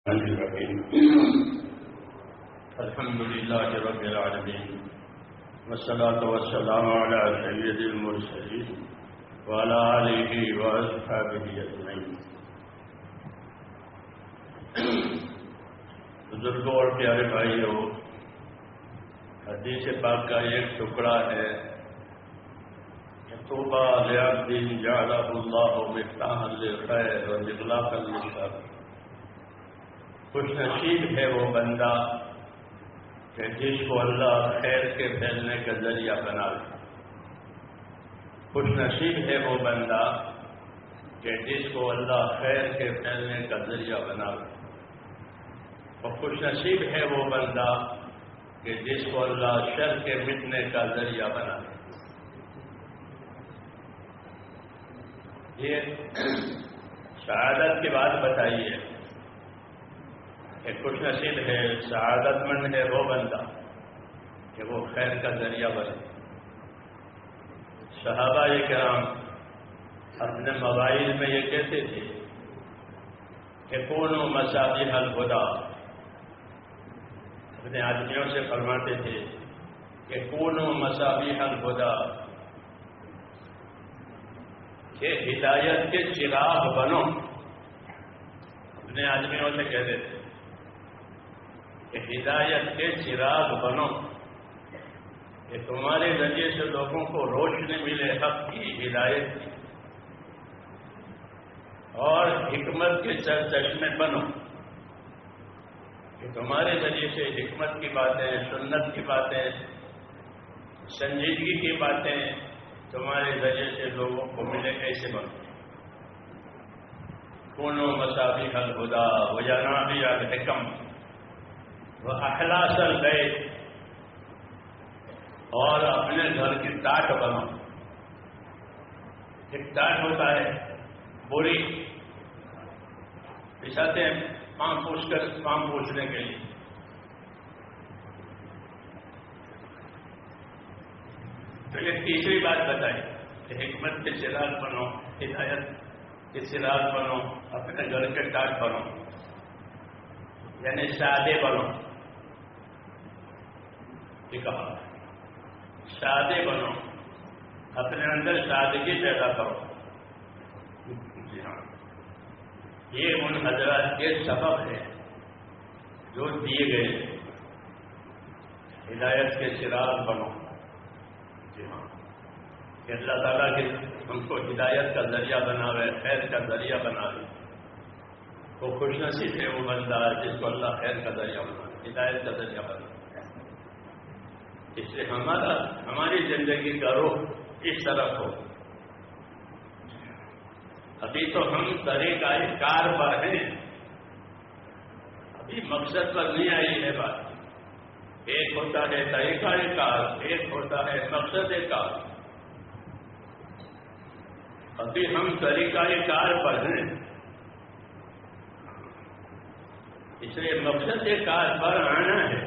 الحمد لله رب العالمين والصلاة والسلام على سيد المرسلين وعلى آله وأصحابه أجمعين. بزرگوں اور پیارے بھائیوں، حدیث پاک کا ایک ٹکڑا ہے کہ طوبى لعبد جعله الله مفتاحا للخير ومغلاقا للشر. خوش نصیب ہے وہ بندہ کہ جس کو اللہ خیر کے پھیلنے کا ذریعہ بنا لے. خوش نصیب ہے وہ بندہ کہ جس کو اللہ خیر کے پھیلنے کا ذریعہ بنا لے. اور خوش نصیب ہے وہ بندہ کہ جس کو اللہ شر کے مٹنے کا ذریعہ بنا لے. یہ شہادت کی بات بتائی ہے کہ خوش نصیب ہے، سعادت مند ہے وہ بندہ کہ وہ خیر کا ذریعہ بنے. صحابہ کرام اپنے مواعظ میں یہ کہتے تھے کہ کونوا مصابیح الہدی. اپنے آدمیوں سے فرماتے تھے کہ کونوا مصابیح الہدی، کہ ہدایت کے چراغ بنو. اپنے آدمیوں سے کہتے تھے کہ ہدایت کے چراغ بنو، کہ تمہارے ذریعے سے لوگوں کو روشنی ملے حق کی، ہدایت کی. اور حکمت کے سرچشمے بنو، کہ تمہارے ذریعے سے حکمت کی باتیں، سنت کی باتیں، سنجیدگی کی باتیں تمہارے ذریعے سے لوگوں کو ملے. کیسے بنو؟ کونوا مصابیح الہدی وجنابیع الحکم وَأَخْلَاصَ الْبَيْتِ، اور اپنے گھر کی ٹاٹ بنو. ایک ٹاٹ ہوتا ہے بوری بچھاتے ہیں پام پوچھنے کے لیے. تو یہ تیسری بات بتائی کہ حکمت کے چراغ بنو، ہدایت کے چراغ بنو، اپنے گھر کے ٹاٹ بنو، یعنی سادے بنو. کہا سادے بنو، اپنے اندر سادگی پیدا کرو. جی ہاں، یہ ان حضرات کے سبب ہے جو دیے گئے. ہدایت کے چراغ بنو. جی ہاں، کہ اللہ تعالیٰ کے ہم کو ہدایت کا ذریعہ بناوے، خیر کا ذریعہ بناوے. وہ خوش نصیب ہے وہ بندہ جس کو اللہ خیر کا ذریعہ بناوے، ہدایت کا ذریعہ بناوے. اس سے ہماری زندگی کا رخ اس طرف ہو. ابھی تو ہم طریقہ کار پر ہیں، ابھی مقصد پر نہیں آئی ہے بات. ایک ہوتا ہے طریقہ کار، ایک ہوتا ہے مقصد کار. ابھی ہم طریقہ کار پر ہیں، اس لیے مقصد کار پر آنا ہے.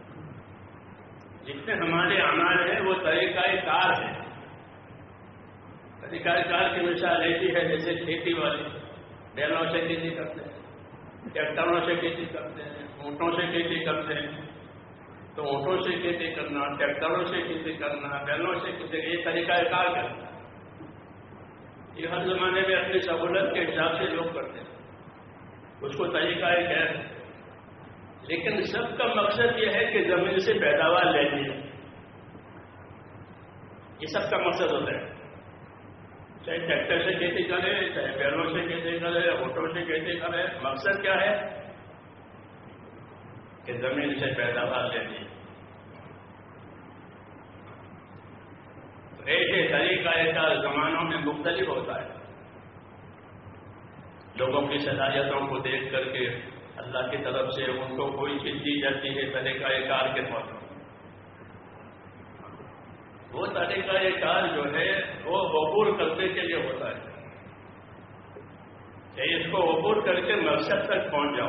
جتنے ہمارے اعمال ہیں وہ طریقہ کار ہے. طریقہ کار کی مثال ایسی ہے جیسے کھیتی والے بیلوں سے کھیتی کرتے ہیں، ٹریکٹروں سے کھیتی کرتے ہیں، اونٹوں سے کھیتی کرتے ہیں. تو اونٹوں سے کھیتی کرنا، ٹریکٹروں سے کھیتی کرنا، بیلوں سے کھیتی کرنا، یہ طریقہ کار کرنا. یہ ہر زمانے میں اپنی سہولت کے حساب سے لوگ کرتے ہیں، اس کو طریقہ کار. لیکن سب کا مقصد یہ ہے کہ زمین سے پیداوار لینی ہے. یہ سب کا مقصد ہوتا ہے. چاہے ٹریکٹر سے کھیتی کرے، چاہے بیلوں سے کھیتی کرے، اونٹوں سے کھیتی کرے، مقصد کیا ہے کہ زمین سے پیداوار لینی ہے. تو ایسے طریقہ کار زمانوں میں مختلف ہوتا ہے. لوگوں کی صلاحیتوں کو دیکھ کر کے اللہ کی طرف سے ان کو کوئی چیز دی جاتی ہے طریقہ کار کے طور پر. وہ طریقہ کار جو ہے وہ عبور کرنے کے لیے ہوتا ہے کہ اس کو عبور کر کے مقصد تک پہنچ جاؤ.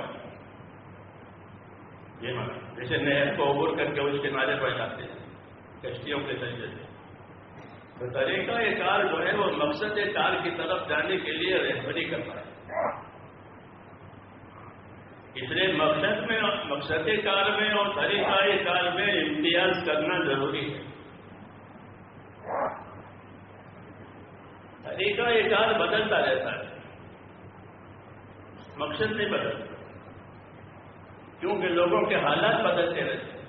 یہ مانا جیسے نہر کو عبور کر کے اس کنارے پر جاتے ہیں کشتیوں کے ذریعے سے. تو طریقہ کار جو ہے وہ مقصد کار کی طرف جانے کے لیے رہبری کرتا ہے. اس لیے مقصد کار میں اور طریقہ کار میں امتیاز کرنا ضروری ہے. طریقہ کار بدلتا رہتا ہے، مقصد نہیں بدلتا، کیونکہ لوگوں کے حالات بدلتے رہتے ہیں.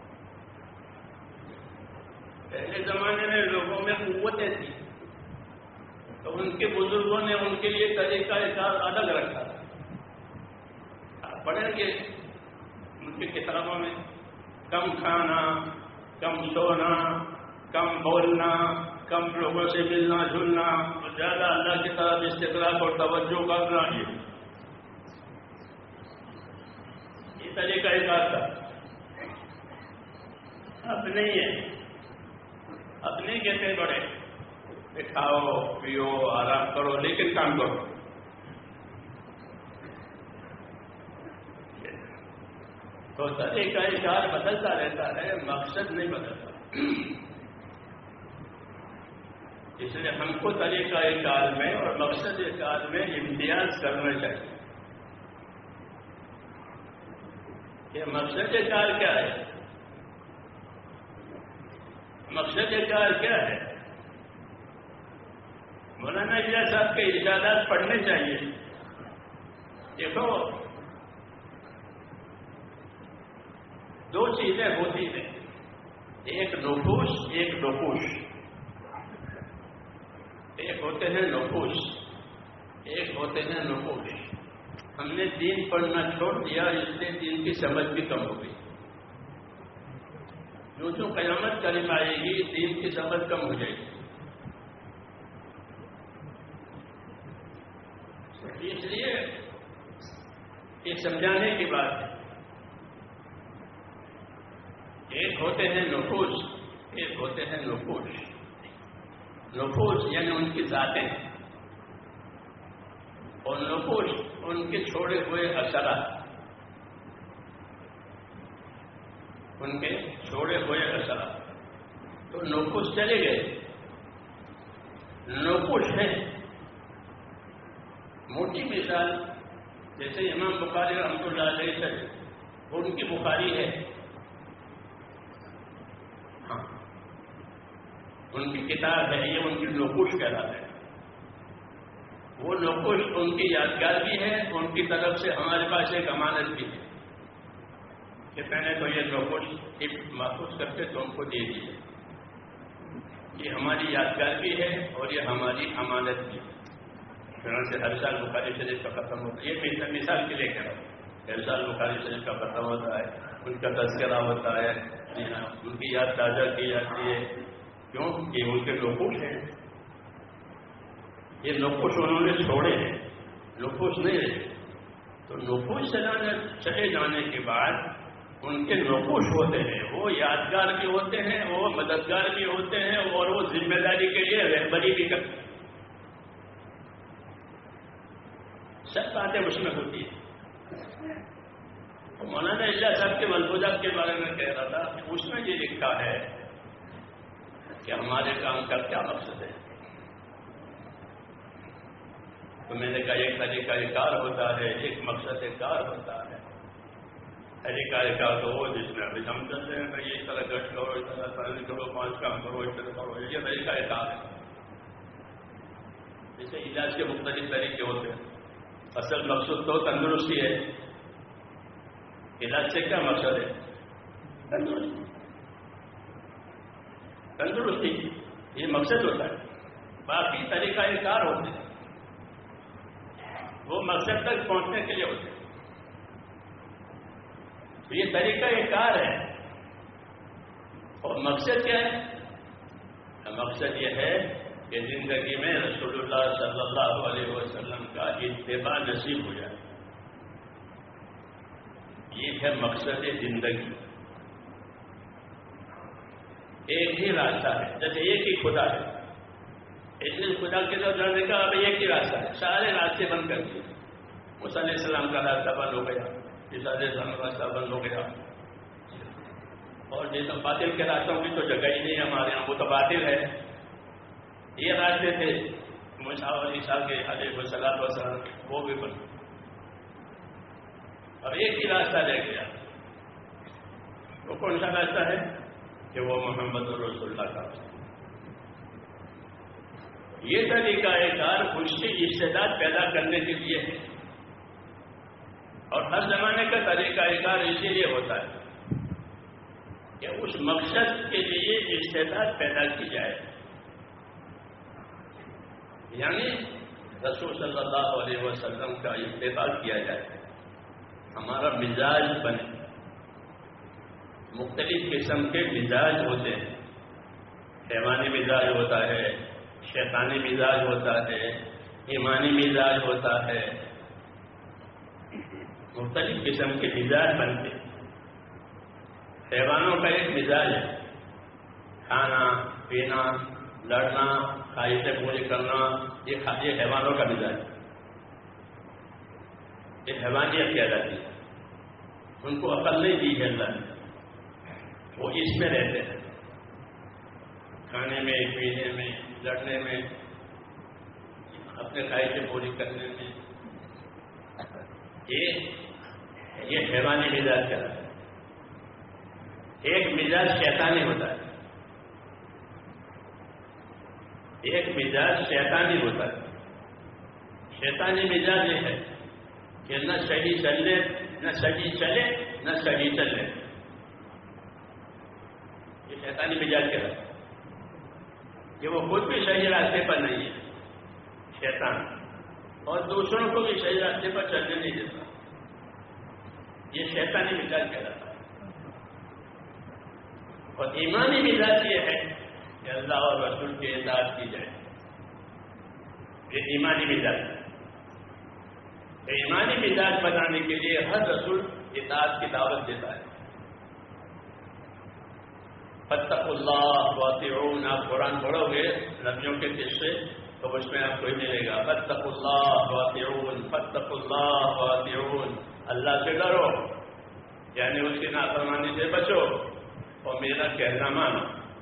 پہلے زمانے میں لوگوں میں قوتیں تھیں تو ان کے بزرگوں نے ان کے لیے طریقہ کار الگ رکھا. آپ پڑھیں گے ان کی کتابوں میں کم کھانا، کم سونا، کم بولنا، کم لوگوں سے ملنا جلنا، اور زیادہ اللہ کی طرف استقراق اور توجہ کرنا. یہ طریقہ کار تھا. اب نہیں ہے، اب نہیں کہتے بڑے کھاؤ پیو آرام کرو لیکن کام کرو. تو طریقہ کار بدلتا رہتا ہے، مقصد نہیں بدلتا. اس لیے ہم کو طریقہ کار میں اور مقصد کار میں امتیاز کرنا چاہیے. کہ مقصد کار کیا ہے؟ مقصد کار کیا ہے؟ مولانا اجازت صاحب کے ارشادات پڑھنے چاہیے. دیکھو دو چیزیں ہوتی ہیں، ایک نفوس ایک نفوس. ایک ہوتے ہیں نفوس، ایک ہوتے ہیں نفوس. ہم نے دین پڑھنا چھوڑ دیا، اس لیے دین کی سمجھ بھی کم ہو گئی. جو قیامت قریب آئے گی دین کی سمجھ کم ہو جائے گی. اس لیے یہ سمجھانے کی بات ہے. ایک ہوتے ہیں نفوس، ایک ہوتے ہیں نفوس. نفوس یعنی ان کی ذاتیں، اور نفوس ان کے چھوڑے ہوئے اثرات، ان کے چھوڑے ہوئے اثرات. تو نفوس چلے گئے، نفوس ہے. موٹی مثال جیسے امام بخاری رحمۃ اللہ علیہ سے ان کی بخاری ہے، ہاں ان کی کتاب ہے، یہ ان کی نفوس کہلاتا ہے. وہ نفوس ان کی یادگار بھی ہے، ان کی طرف سے ہمارے پاس ایک امانت بھی ہے کہ پہلے تو یہ نفوس محفوظ کر کے تم کو دے دیجیے. یہ ہماری یادگار بھی ہے اور یہ ہماری امانت بھی ہے. سے ہر سال بخاری شریف کا ختم ہوتا ہے. یہ مثال کے لیے کہہ رہا ہوں، ہر سال بخاری شریف کا ختم ہوتا ہے، ان کا تذکرہ ہوتا ہے، ان کی یاد تازہ کی جاتی ہے. کیوں؟ یہ ان کے نفوس ہیں. یہ نفوس انہوں نے چھوڑے ہیں، نفوس نہیں رہے. تو نفوس چلے جانے کے بعد ان کے نفوس ہوتے ہیں، وہ یادگار بھی ہوتے ہیں، وہ مددگار بھی ہوتے ہیں، اور وہ ذمہ داری کے لیے رہبری بھی کرتے ہیں. سب باتیں اس میں ہوتی ہیں. مولانا اجازت صاحب کے ملفوظات کے بارے میں کہہ رہا تھا کہ اس میں یہ لکھا ہے کہ ہمارے کام کا کیا مقصد ہے. تو میں نے کہا ایک طریقہ کار ہوتا ہے، ایک مقصد کار ہوتا ہے. طریقہ کار تو وہ جس میں ابھی ہم چل رہے ہیں کہ یہ اس طرح گشت کرو، اس طرح فرض کرو، 5 کام کرو، اس طرح کرو، یہ طریقہ کار ہے. جیسے علاج کے مختلف طریقے ہوتے ہیں، اصل مقصد تو تندرستی ہے. علاج سے کیا مقصد ہے؟ تندرستی. تندرستی یہ مقصد ہوتا ہے. باقی طریقہ کار ہوتے ہیں وہ مقصد تک پہنچنے کے لیے ہوتے ہیں. تو یہ طریقہ کار ہے. اور مقصد کیا ہے؟ مقصد یہ ہے کہ زندگی میں رسول اللہ صلی اللہ علیہ وسلم کا اتباع نصیب ہو جائے. یہ ہے مقصد زندگی. ایک ہی راستہ ہے، جیسے ایک ہی خدا ہے، اس لیے خدا کے طرف جانے کا اب ایک ہی راستہ ہے. سارے راستے بند کر دیے. موسیٰ علیہ السلام کا راستہ بند ہو گیا، عیسیٰ علیہ السلام کا راستہ بند ہو گیا. اور جیسے باطل کے راستوں کی تو جگہ ہی نہیں ہے ہمارے یہاں، وہ تو باطل ہے. یہ راستے تھے موسیٰ اور عیسیٰ کے علیہ السلام، وہ بھی بند. اور ایک ہی راستہ رہ گیا. وہ کون سا راستہ ہے؟ کہ وہ محمد رسول اللہ کا. یہ طریقہ کار خوشی استعداد پیدا کرنے کے لیے ہے، اور ہر زمانے کا طریقہ کار اسی لیے ہوتا ہے کہ اس مقصد کے لیے استعداد پیدا کی جائے. یعنی رسول صلی اللہ علیہ وسلم کا اتباع کیا جائے، ہمارا مزاج بنے. مختلف قسم کے مزاج ہوتے ہیں، حیوانی مزاج ہوتا ہے، شیطانی مزاج ہوتا ہے، ایمانی مزاج ہوتا ہے. مختلف قسم کے مزاج بنتے ہیں. حیوانوں کا ایک مزاج ہے کھانا پینا، لڑنا، خواہشیں پوری کرنا. یہ حیوانوں کا مزاج ہے، یہ حیوانیت کہلاتی ہے. ان کو عقل نہیں دی ہے اللہ نے، وہ اس میں رہتے ہیں، کھانے میں، پینے میں، لڑنے میں، اپنے خواہشیں پوری کرنے میں. یہ حیوانی مزاج کہلاتا ہے. ایک مزاج شیطانی ہوتا ہے، ایک مزاج شیطانی ہوتا ہے. شیطانی مزاج یہ ہے کہ نہ صحیح چلے، نہ صحیح چلے، نہ صحیح چلے. یہ شیطانی مزاج کہلاتا ہے کہ وہ خود بھی صحیح راستے پر نہیں ہے شیطان، اور دوسروں کو بھی صحیح راستے پر چلنے نہیں دیتا. یہ شیطانی مزاج کہلاتا ہے. اور ایمانی مزاج یہ ہے کہ اللہ اور رسول کی اطاعت کی جائے. یہ ایمانی مزاج ہے. ایمانی مزاج بنانے کے لیے ہر رسول اطاعت کی دعوت دیتا ہے. فاتقوا اللہ واطیعون. آپ قرآن پڑھو گے نبیوں کے قصے تو اس میں آپ کو ہی ملے گا. فاتقوا اللہ واطیعون، فاتقوا اللہ واطیعون. اللہ سے ڈرو، یعنی اس کی نافرمانی سے بچو اور میرا کہنا مانو.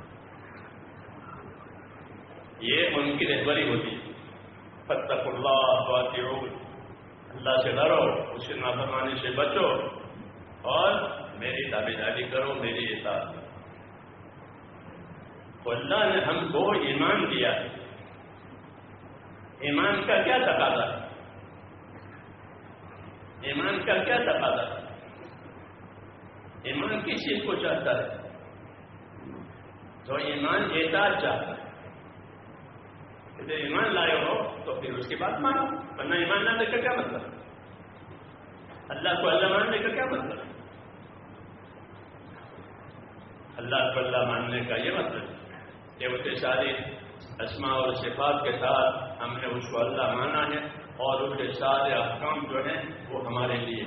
یہ ان کی رہبری ہوتی ہے. فاتقوا اللہ واطیعون، اللہ سے ڈرو، اس کی نافرمانی سے بچو اور میری تابعداری کرو، میری اطاعت کرو. تو اللہ نے ہم کو ایمان دیا. ایمان کا کیا تقاضا ہے؟ ایمان کا کیا تقاضا ہے؟ ایمان کس چیز کو چاہتا ہے؟ تو ایمان اطاعت چاہتا ہے. جب ایمان لائے ہو تو پھر اس کی بات مانو، ورنہ ایمان لانے کا کیا مطلب؟ اللہ کو اللہ ماننے کا کیا مطلب؟ اللہ کو اللہ ماننے کا یہ مطلب ہے کہ اس کے سارے اسماء اور صفات کے ساتھ ہم نے اس کو اللہ مانا ہے، اور اس کے سارے احکام جو ہیں وہ ہمارے لیے.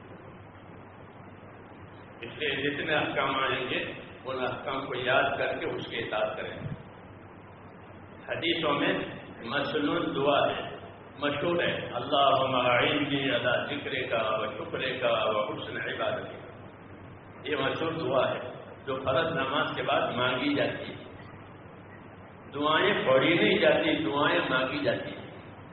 اس لیے جتنے احکام آئیں گے ان احکام کو یاد کر کے اس کی اطاعت کریں. حدیثوں میں مسنون دعا ہے، مشہور ہے، اللہم اعنی علی ذکرک و شکرک و حسن عبادتک. یہ مشہور دعا ہے جو فرض نماز کے بعد مانگی جاتی ہے. دعائیں پڑھی نہیں جاتی، دعائیں مانگی جاتی ہیں.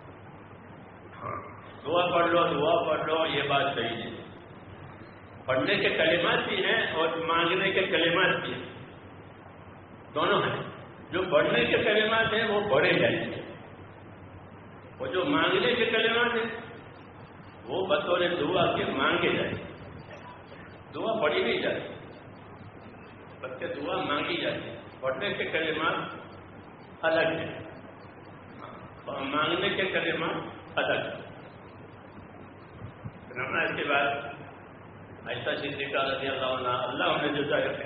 دعا پڑھ لو، دعا پڑھ لو، یہ بات صحیح نہیں. پڑھنے کے کلمات بھی ہیں اور مانگنے کے کلمات بھی ہیں، دونوں ہیں. جو پڑھنے کے کلمات ہیں وہ پڑھے جائیں گے، اور جو مانگنے کے کلمات ہیں وہ بطور دعا کے مانگے جائیں گے. دعا پڑھی نہیں جاتی بلکہ دعا مانگی جاتی ہے. پڑھنے کے کلمات الگ ہیں اور مانگنے کے کلمات الگ ہیں. نماز کے بعد عائشہ صدیقہ رضی اللہ عنہ، اللہ انہیں جزا ہے،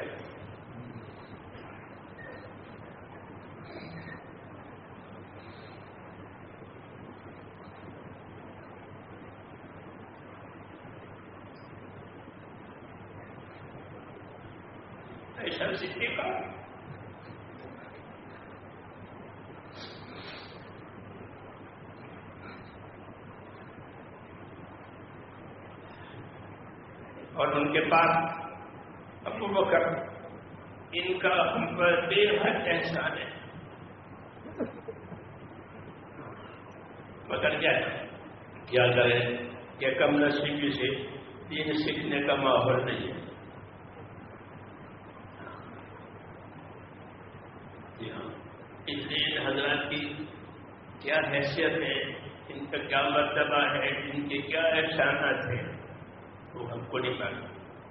عائشہ صدیقہ اور ان کے پاس ابو بکر، ان کا ہم پر بے حد احسان ہے. مگر کیا کریں کہ کم نصیبی سے دین سیکھنے کا ماحول نہیں ہے. جی ہاں، اس لیے ان حضرات کی کیا حیثیت ہے، ان کا کیا مرتبہ ہے، ان کے کیا احسانات ہیں، وہ ہم کو نہیں معلوم.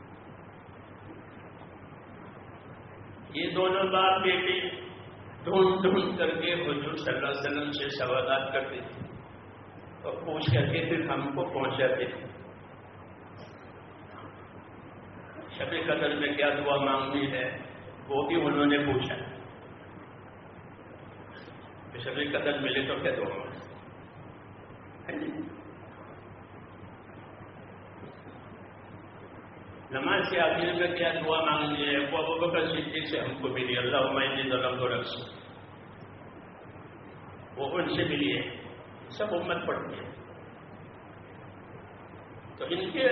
یہ دونوں باپ بیٹے ڈھونڈ ڈھونڈ کر کے حضور صلی اللہ علیہ وسلم سے سوالات کرتے تھے اور پوچھ کر کے پھر ہم کو پہنچاتے تھے. شب قدر میں کیا دعا مانگنی ہے وہ بھی انہوں نے پوچھا. شب قدر ملے تو کیا دعا مانگے. نماز کے آخر میں کیا دعا مانگنی ہے وہ ابوبکر صدیق سے ہم کو ملی. اللہم انی ظلمت نفسی، وہ ان سے ملی ہے. سب امت پڑھتی ہے. تو ان کے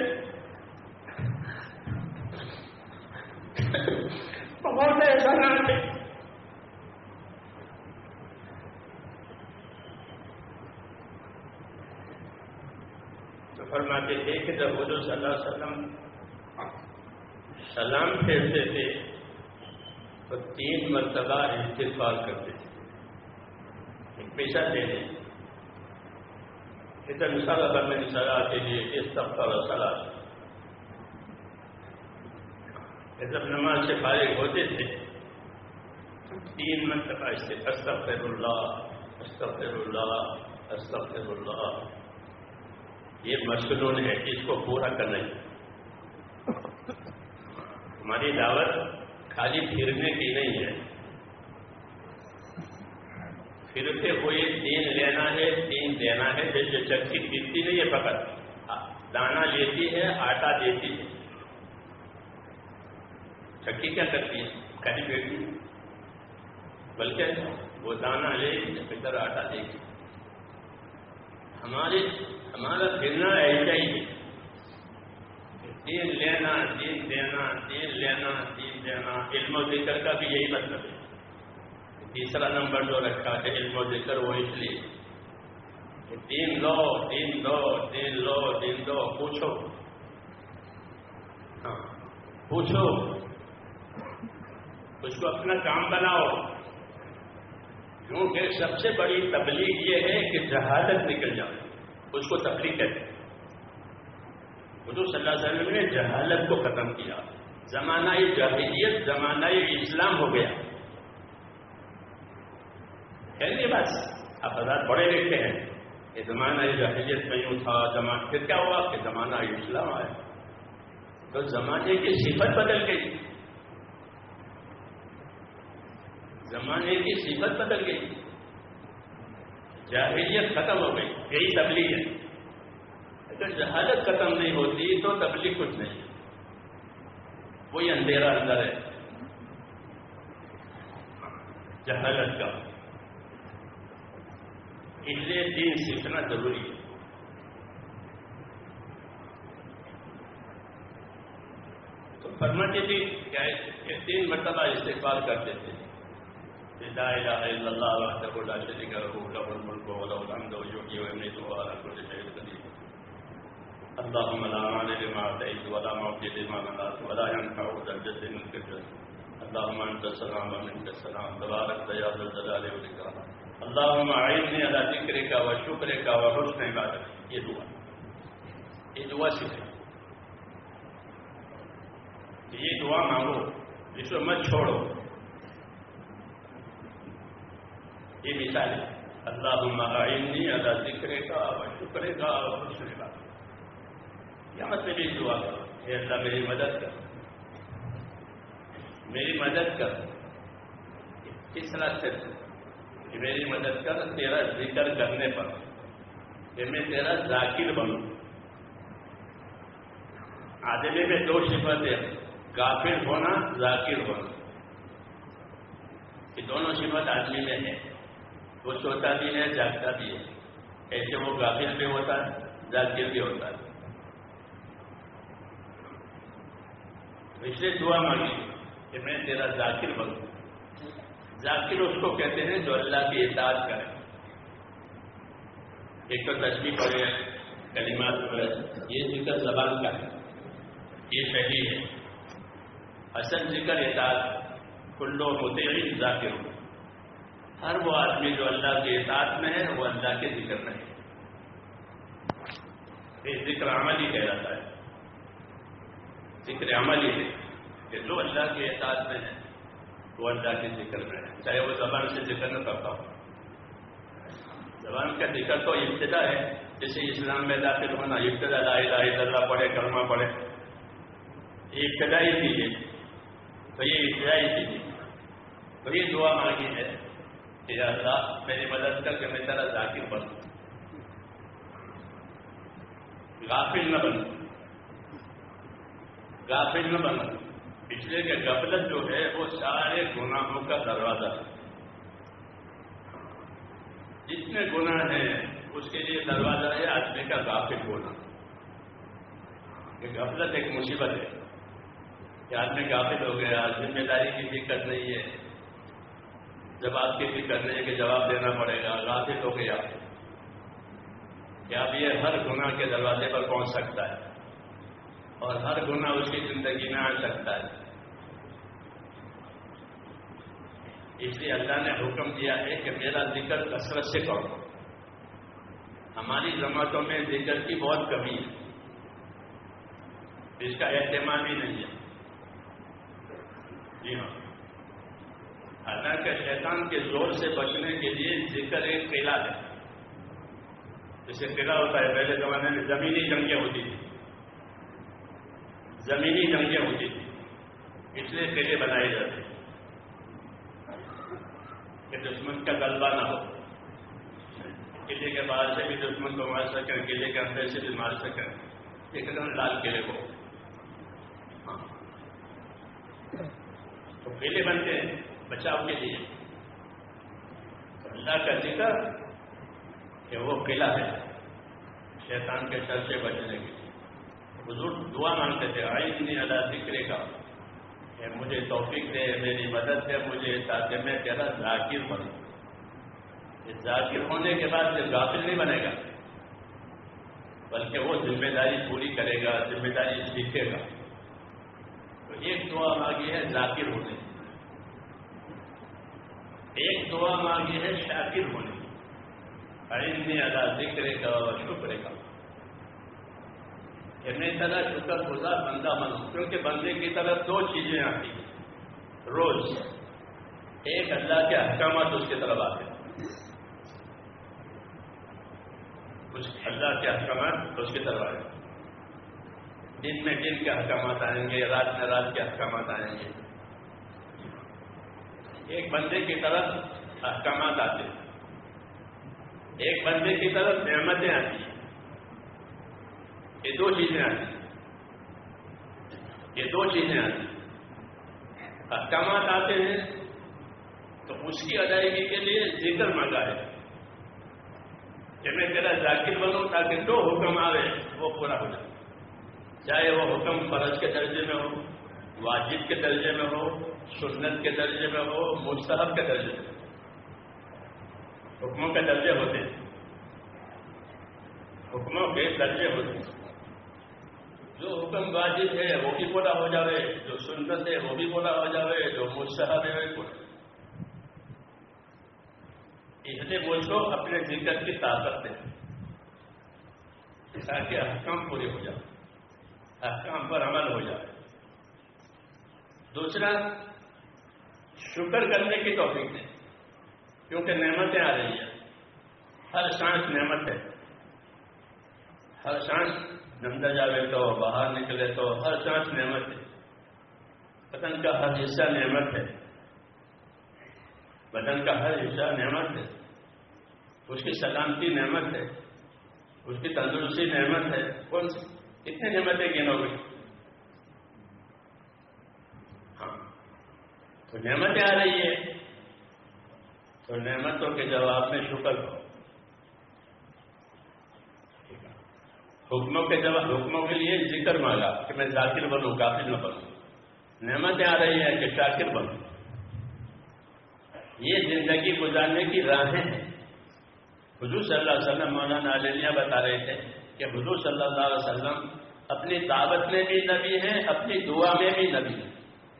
بہت احسانات ہیں. تو فرماتے تھے کہ جب حضور صلی اللہ علیہ وسلم سلام پھیرتے تھے تو 3 مرتبہ استغفار کرتے تھے. ایک پیشہ دینے ادھر مثال میں صلاح کے لیے استغفار و صلاح. جب نماز سے فارغ ہوتے تھے 3 مرتبہ استغفر اللہ استغفر اللہ استغفر اللہ. یہ مسنون ہے، اس کو پورا کرنا ہے. ہماری دعوت خالی پھرنے کی نہیں ہے. پھرتے ہوئے دین لینا ہے، دین دینا ہے. جیسے چکی پھرتی نہیں ہے، فقط دانا لیتی ہے، آٹا دیتی ہے. چکی کیا کرتی ہے؟ کہیں بیٹھی، بلکہ وہ دانا لے پھر آٹا دے گی. ہمارا پھرنا ایسا ہی ہے. دین لینا، دین دینا، دین لینا، دین دینا. علم و ذکر کا بھی یہی مطلب ہے. تیسرا نمبر جو رکھا ہے علم و ذکر، وہ اس لیے کہ دین لو، دین لو، دین لو، دین دو. پوچھو، ہاں پوچھو، اس کو اپنا کام بناؤ. کیونکہ سب سے بڑی تبلیغ یہ ہے کہ جہالت نکل جائے، اس کو تبلیغ کہتے ہیں. حضور صلی اللہ علیہ وسلم نے جہالت کو ختم کیا. زمانہ جاہلیت زمانہ اسلام ہو گیا. خیر یہ بات آپ حضرات بڑے لکھتے ہیں کہ زمانہ جاہلیت میں یوں تھا، پھر کیا ہوا کہ زمانہ اسلام آیا تو زمانے کی صفت بدل گئی. زمانے کی صفت بدل گئی. جاہلیت ختم ہو گئی. یہی تبلیغ ہے. اگر جہالت ختم نہیں ہوتی تو تبلیغ کچھ نہیں. وہی اندھیرا اندر ہے جہالت کا. اس لیے دین سیکھنا ضروری ہے. تو فرماتے تھے کہ 3 مرتبہ استغفار کرتے تھے. لا الہ الا اللہ وحدہ لا شریک لہ لہ الملک وله الحمد ويحيي ويميت وهو على كل شيء قدير. اللهم لا مانع لما اعطيت ولا معطي لما منعت ولا ينفع ذا الجد منك الجد. اللهم انت السلام ومنك السلام تبارك يا ذا الجلال والاكرام. اللهم اعني على ذكرك وشكرك وحسن عبادتك. یہ دعا سیکھیں. یہ دعا مانگو، اس کو مت چھوڑو. یہ مثال ہے. اللہم اعنی علی ذکرک وشکرک وحسن عبادتک. کیا مطلب اس دعا کا؟ اے اللہ میری مدد کر، میری مدد کر. کس راستے سے؟ کہ میری مدد کر تیرا ذکر کرنے پر، کہ میں تیرا ذاکر بنوں. آدمی میں 2 صفتیں، غافل ہونا، ذاکر ہونا. یہ دونوں صفت آدمی میں ہے. وہ سوتا بھی ہے، جاگتا بھی ہے. ایسے وہ غافل بھی ہوتا ہے، ذاکر بھی ہوتا ہے. اس لیے دعا مانگی کہ میں تیرا ذاکر بنوں. ذاکر اس کو کہتے ہیں جو اللہ کی اطاعت کرے. ایک تو تسبیح پڑھے، کلمات پڑھے، یہ ذکر زبان کا ہے. یہ صحیح ہے. اصل ذکر اطاعت کلو مطیع ذاکر، ہر وہ آدمی جو اللہ کے اطاعت میں ہے وہ اللہ کے ذکر میں ہے. یہ ذکر عملی کہلاتا ہے. ذکر عملی ہے کہ جو اللہ کے اطاعت میں ہے وہ اللہ کے ذکر میں ہے، چاہے وہ زبان سے ذکر نہ کرتا ہو. زبان کا ذکر تو ابتدا ہے، جیسے اسلام میں داخل ہونا ابتدا لا الہ الا اللہ پڑھے، کلمہ پڑھے، یہ ابتدائی چیز ہے. تو یہ ابتدائی چیز ہے. تو یہ دعا مانگی ہے کہ یا اللہ میری مدد کر کے میں تیرا ذاکر بنوں، غافل نہ بنوں. غافل نہ بنوں اس لیے کہ غفلت جو ہے وہ سارے گناہوں کا دروازہ ہے. جتنے گناہ ہیں اس کے لیے دروازہ ہے آدمی کا غافل ہونا. کہ غفلت ایک مصیبت ہے کہ آدمی غافل ہو گیا، ذمہ داری کی فکر نہیں ہے، جواب کی فکر نہیں ہے کہ جواب دینا پڑے گا، غافل ہو گیا کہ اب یہ ہر گناہ کے دروازے پر پہنچ سکتا ہے اور ہر گناہ اس کی زندگی میں آ سکتا ہے. اس لیے اللہ نے حکم دیا ہے کہ میرا ذکر کثرت سے کرو. ہماری جماعتوں میں ذکر کی بہت کمی ہے، اس کا اہتمام ہی نہیں ہے. جی ہاں، حالانکہ شیطان کے زور سے بچنے کے لیے ذکر ایک قلعہ ہے. جیسے قلعہ ہوتا ہے، پہلے زمانے میں زمینی جنگیں ہوتی تھی، زمینی جنگیں ہوتی تھی، اس لیے قلعے بنائے جاتے کہ دشمن کا غلبہ نہ ہو. قلعے کے باہر سے بھی دشمن کو مار سکیں، قلعے کے اندر سے بھی مار سکیں. ایک دم لال قلعے کو تو قلعے بنتے ہیں بچاؤ کے لیے. اللہ کا ذکر کہ وہ قلعہ ہے شیطان کے شر سے بچنے کے لیے. حضور دعا مانگتے تھے اعِنِّی علی ذکرک کہ مجھے توفیق دے، میری مدد دے مجھے، تاکہ میں تیرا ذاکر بنوں. اس ذاکر ہونے کے بعد صرف غافل نہیں بنے گا بلکہ وہ ذمہ داری پوری کرے گا، ذمہ داری سیکھے گا. تو ایک دعا مانگی ہے ذاکر ہونے، ایک دعا مانگی ہے شاکر ہونے. اعِنِّی علی ذکرک و شکرک کہ میں تیرا شکر گزار بندہ بنوں. کیونکہ بندے کی طرف دو چیزیں آتی ہیں روز. ایک اللہ کے احکامات اس کی طرف آتے ہیں، کچھ اللہ کے احکامات اس کی طرف آئیں گے. دن میں دن کے احکامات آئیں گے، رات میں رات کے احکامات آئیں گے. ایک بندے کی طرف احکامات آتے ہیں، ایک بندے کی طرف نعمتیں آتی ہیں. یہ دو چیزیں آتی ہیں، یہ دو چیزیں آتی ہیں. احکامات آتے ہیں تو اس کی ادائیگی کے لیے ذکر مانگا ہے کہ میں تیرا ذاکر بنوں تاکہ جو حکم آئے وہ پورا ہو جائے. چاہے وہ حکم فرض کے درجے میں ہو، واجب کے درجے میں ہو، سنت کے درجے میں ہو، مستحب کے درجے میں. حکموں کے درجے ہوتے ہیں، حکموں کے درجے ہوتے ہیں. جو حکم واجب ہے وہ بھی پورا ہو جاوے، جو سنت ہے وہ بھی پورا ہو جاوے، جو مستحب ہے وہ بھی پورا. اس لیے مجھ کو اپنے ذکر کی طاقت دے تاکہ احکام پورے ہو جائے، احکام پر عمل ہو جائے. دوسرا شکر کرنے کی توفیق دے، کیونکہ نعمتیں آ رہی ہیں. ہر سانس نعمت ہے، ہر سانس اندر جاوے تو باہر نکلے تو ہر سانس نعمت ہے. بدن کا ہر حصہ نعمت ہے، بدن کا ہر حصہ نعمت ہے. اس کی سلامتی نعمت ہے، اس کی تندرستی نعمت ہے. کون سی کتنے نعمتیں گنو گی؟ ہاں، تو نعمتیں آ رہی ہے تو نعمتوں کے جواب میں شکر کرو. حکموں کے جواب، حکموں کے لیے ذکر مانگا کہ میں ذاکر بنوں، غافل نہ بنوں. نعمتیں آ رہی ہیں کہ شاکر بنوں. یہ زندگی گزارنے کی راہیں ہیں. حضور صلی اللہ علیہ وسلم مولانا علیہ بتا رہے تھے کہ حضور صلی اللہ علیہ وسلم اپنی دعوت میں بھی نبی ہیں، اپنی دعا میں بھی نبی ہیں۔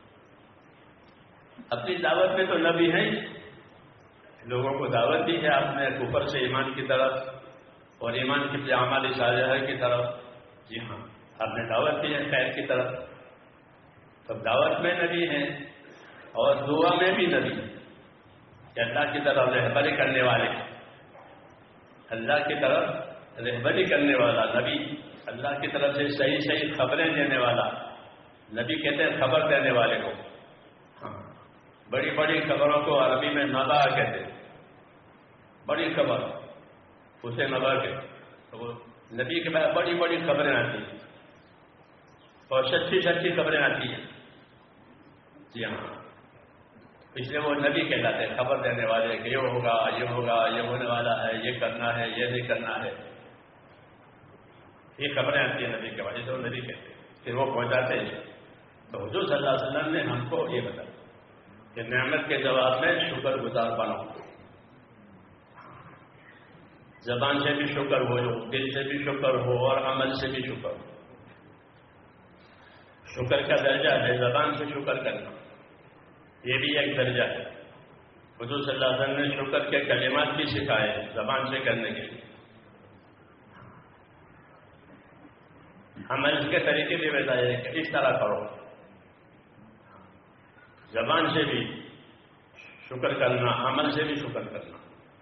اپنی دعوت میں تو نبی ہیں، لوگوں کو دعوت دی ہے آپ نے کفر سے ایمان کی طرف اور ایمان کی اعمال صالحہ کی طرف۔ جی ہاں، آپ نے دعوت دی ہے خیر کی طرف، تو دعوت میں نبی ہیں اور دعا میں بھی نبی ہیں کہ اللہ کی طرف رہبری کرنے والے، اللہ کی طرف رہبری کرنے والا نبی، اللہ کی طرف سے صحیح صحیح خبریں دینے والا نبی کہتے ہیں، خبر دینے والے کو۔ ہاں، بڑی بڑی خبروں کو عربی میں نبا کہتے ہیں، بڑی خبر اسے نبا کہتے ہیں۔ وہ نبی کے بعد بڑی بڑی خبریں آتی ہیں اور سچی سچی خبریں آتی ہیں۔ جی ہاں، اس لیے وہ نبی کہلاتے ہیں، خبر دینے والے کہ یہ ہوگا، یہ ہوگا، یہ ہونے والا ہے، یہ کرنا ہے، یہ نہیں کرنا ہے، یہ خبریں آتی ہیں نبی کے بعد، وہ نبی کہتے ہیں، پھر وہ پہنچاتے ہیں۔ تو حضور صلی اللہ علیہ وسلم نے ہم کو یہ بتایا کہ نعمت کے جواب میں شکر گزار بنو، زبان سے بھی شکر ہو، دل سے بھی شکر ہو اور عمل سے بھی شکر ہو۔ شکر کا درجہ ہے زبان سے شکر کرنا، یہ بھی ایک درجہ ہے۔ حضور صلی اللہ علیہ وسلم نے شکر کے کلمات بھی سکھائے زبان سے کرنے کے لیے، عمل کے طریقے بھی بتائے کہ اس طرح کرو، زبان سے بھی شکر کرنا، عمل سے بھی شکر کرنا۔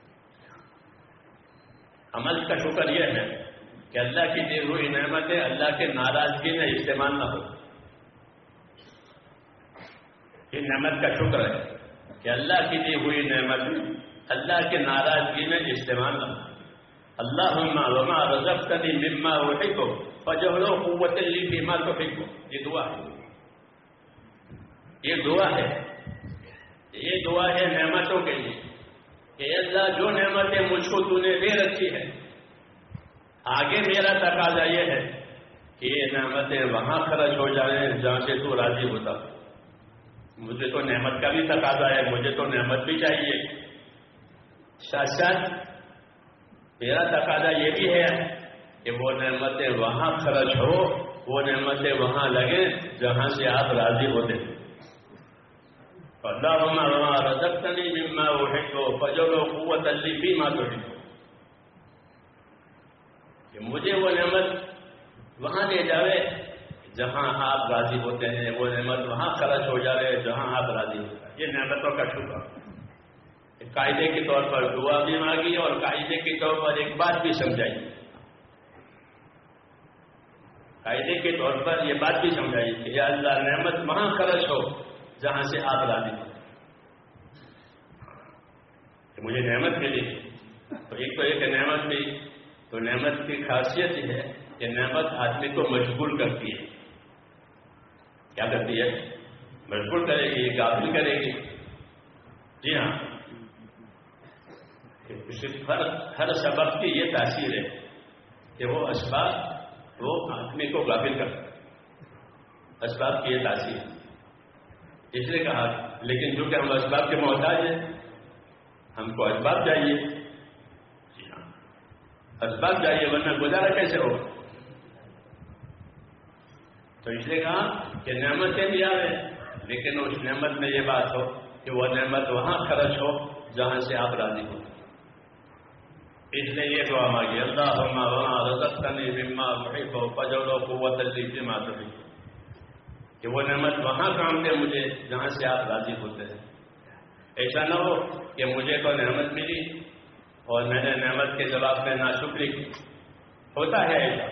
عمل کا شکر یہ ہے کہ اللہ کی دی ہوئی نعمتیں اللہ کے ناراضگی میں استعمال نہ ہو، یہ نعمت کا شکر ہے کہ اللہ کی دی ہوئی نعمتیں اللہ کے ناراضگی میں استعمال نہ ہو۔ اللہم وما رزقتنی مما احب فجعل قوۃ لی فیما تحب، یہ دعا ہے، یہ دعا ہے، یہ دعا ہے نعمتوں کے لیے کہ اللہ جو نعمتیں مجھ کو تو نے دے رکھی ہے، آگے میرا تقاضا یہ ہے کہ یہ نعمتیں وہاں خرچ ہو جائیں جہاں سے تو راضی ہوتا۔ مجھے تو نعمت کا بھی تقاضا ہے، مجھے تو نعمت بھی چاہیے، ساتھ ساتھ میرا تقاضا یہ بھی ہے کہ وہ نعمتیں وہاں خرچ ہو، وہ نعمتیں وہاں لگیں جہاں سے آپ راضی ہوتے ہیں۔ اللہم وما رزقتنی مما احب فجعل قوۃ لی فیما تحب، کہ مجھے وہ نعمت وہاں لے جاوے جہاں آپ راضی ہوتے ہیں، وہ نعمت وہاں خرچ ہو جائے جہاں آپ راضی ہوتے ہیں۔ یہ نعمتوں کا شکر، قاعدے کے طور پر دعا بھی مانگی اور قاعدے کے طور پر ایک بات بھی سمجھائی، قاعدے کے طور پر یہ بات بھی سمجھائی کہ یا اللہ نعمت وہاں خرچ ہو جہاں سے آپ راضی ہو، کہ مجھے نعمت ملی۔ تو ایک تو ایک نعمت بھی، تو نعمت کی خاصیت یہ ہے کہ نعمت آدمی کو مشغول کرتی ہے۔ کیا کرتی ہے؟ مشغول کرے گی، غافل کرے گی۔ جی ہاں، ہر سبب کی یہ تاثیر ہے کہ وہ اسباب وہ آدمی کو غافل کرتا ہے، اسباب کی یہ تاثیر ہے۔ اس لیے کہا لیکن چونکہ ہم اسباب کے محتاج ہیں، ہم کو اسباب چاہیے۔ جی ہاں، اسباب چاہیے ورنہ گزارا کیسے ہوگا؟ تو اس لیے کہا کہ نعمتیں بھی آئے لیکن اس نعمت میں یہ بات ہو کہ وہ نعمت وہاں خرچ ہو جہاں سے آپ راضی ہو۔ اس لیے یہ دعا مانگی، اللہم وما رزقتنی مما احب فجعل قوۃ لی فیما تحب، کہ وہ نعمت وہاں کام دے مجھے جہاں سے آپ راضی ہوتے ہیں۔ ایسا نہ ہو کہ مجھے تو نعمت ملی اور میں نے نعمت کے جواب میں ناشکری کی۔ ہوتا ہے ایسا،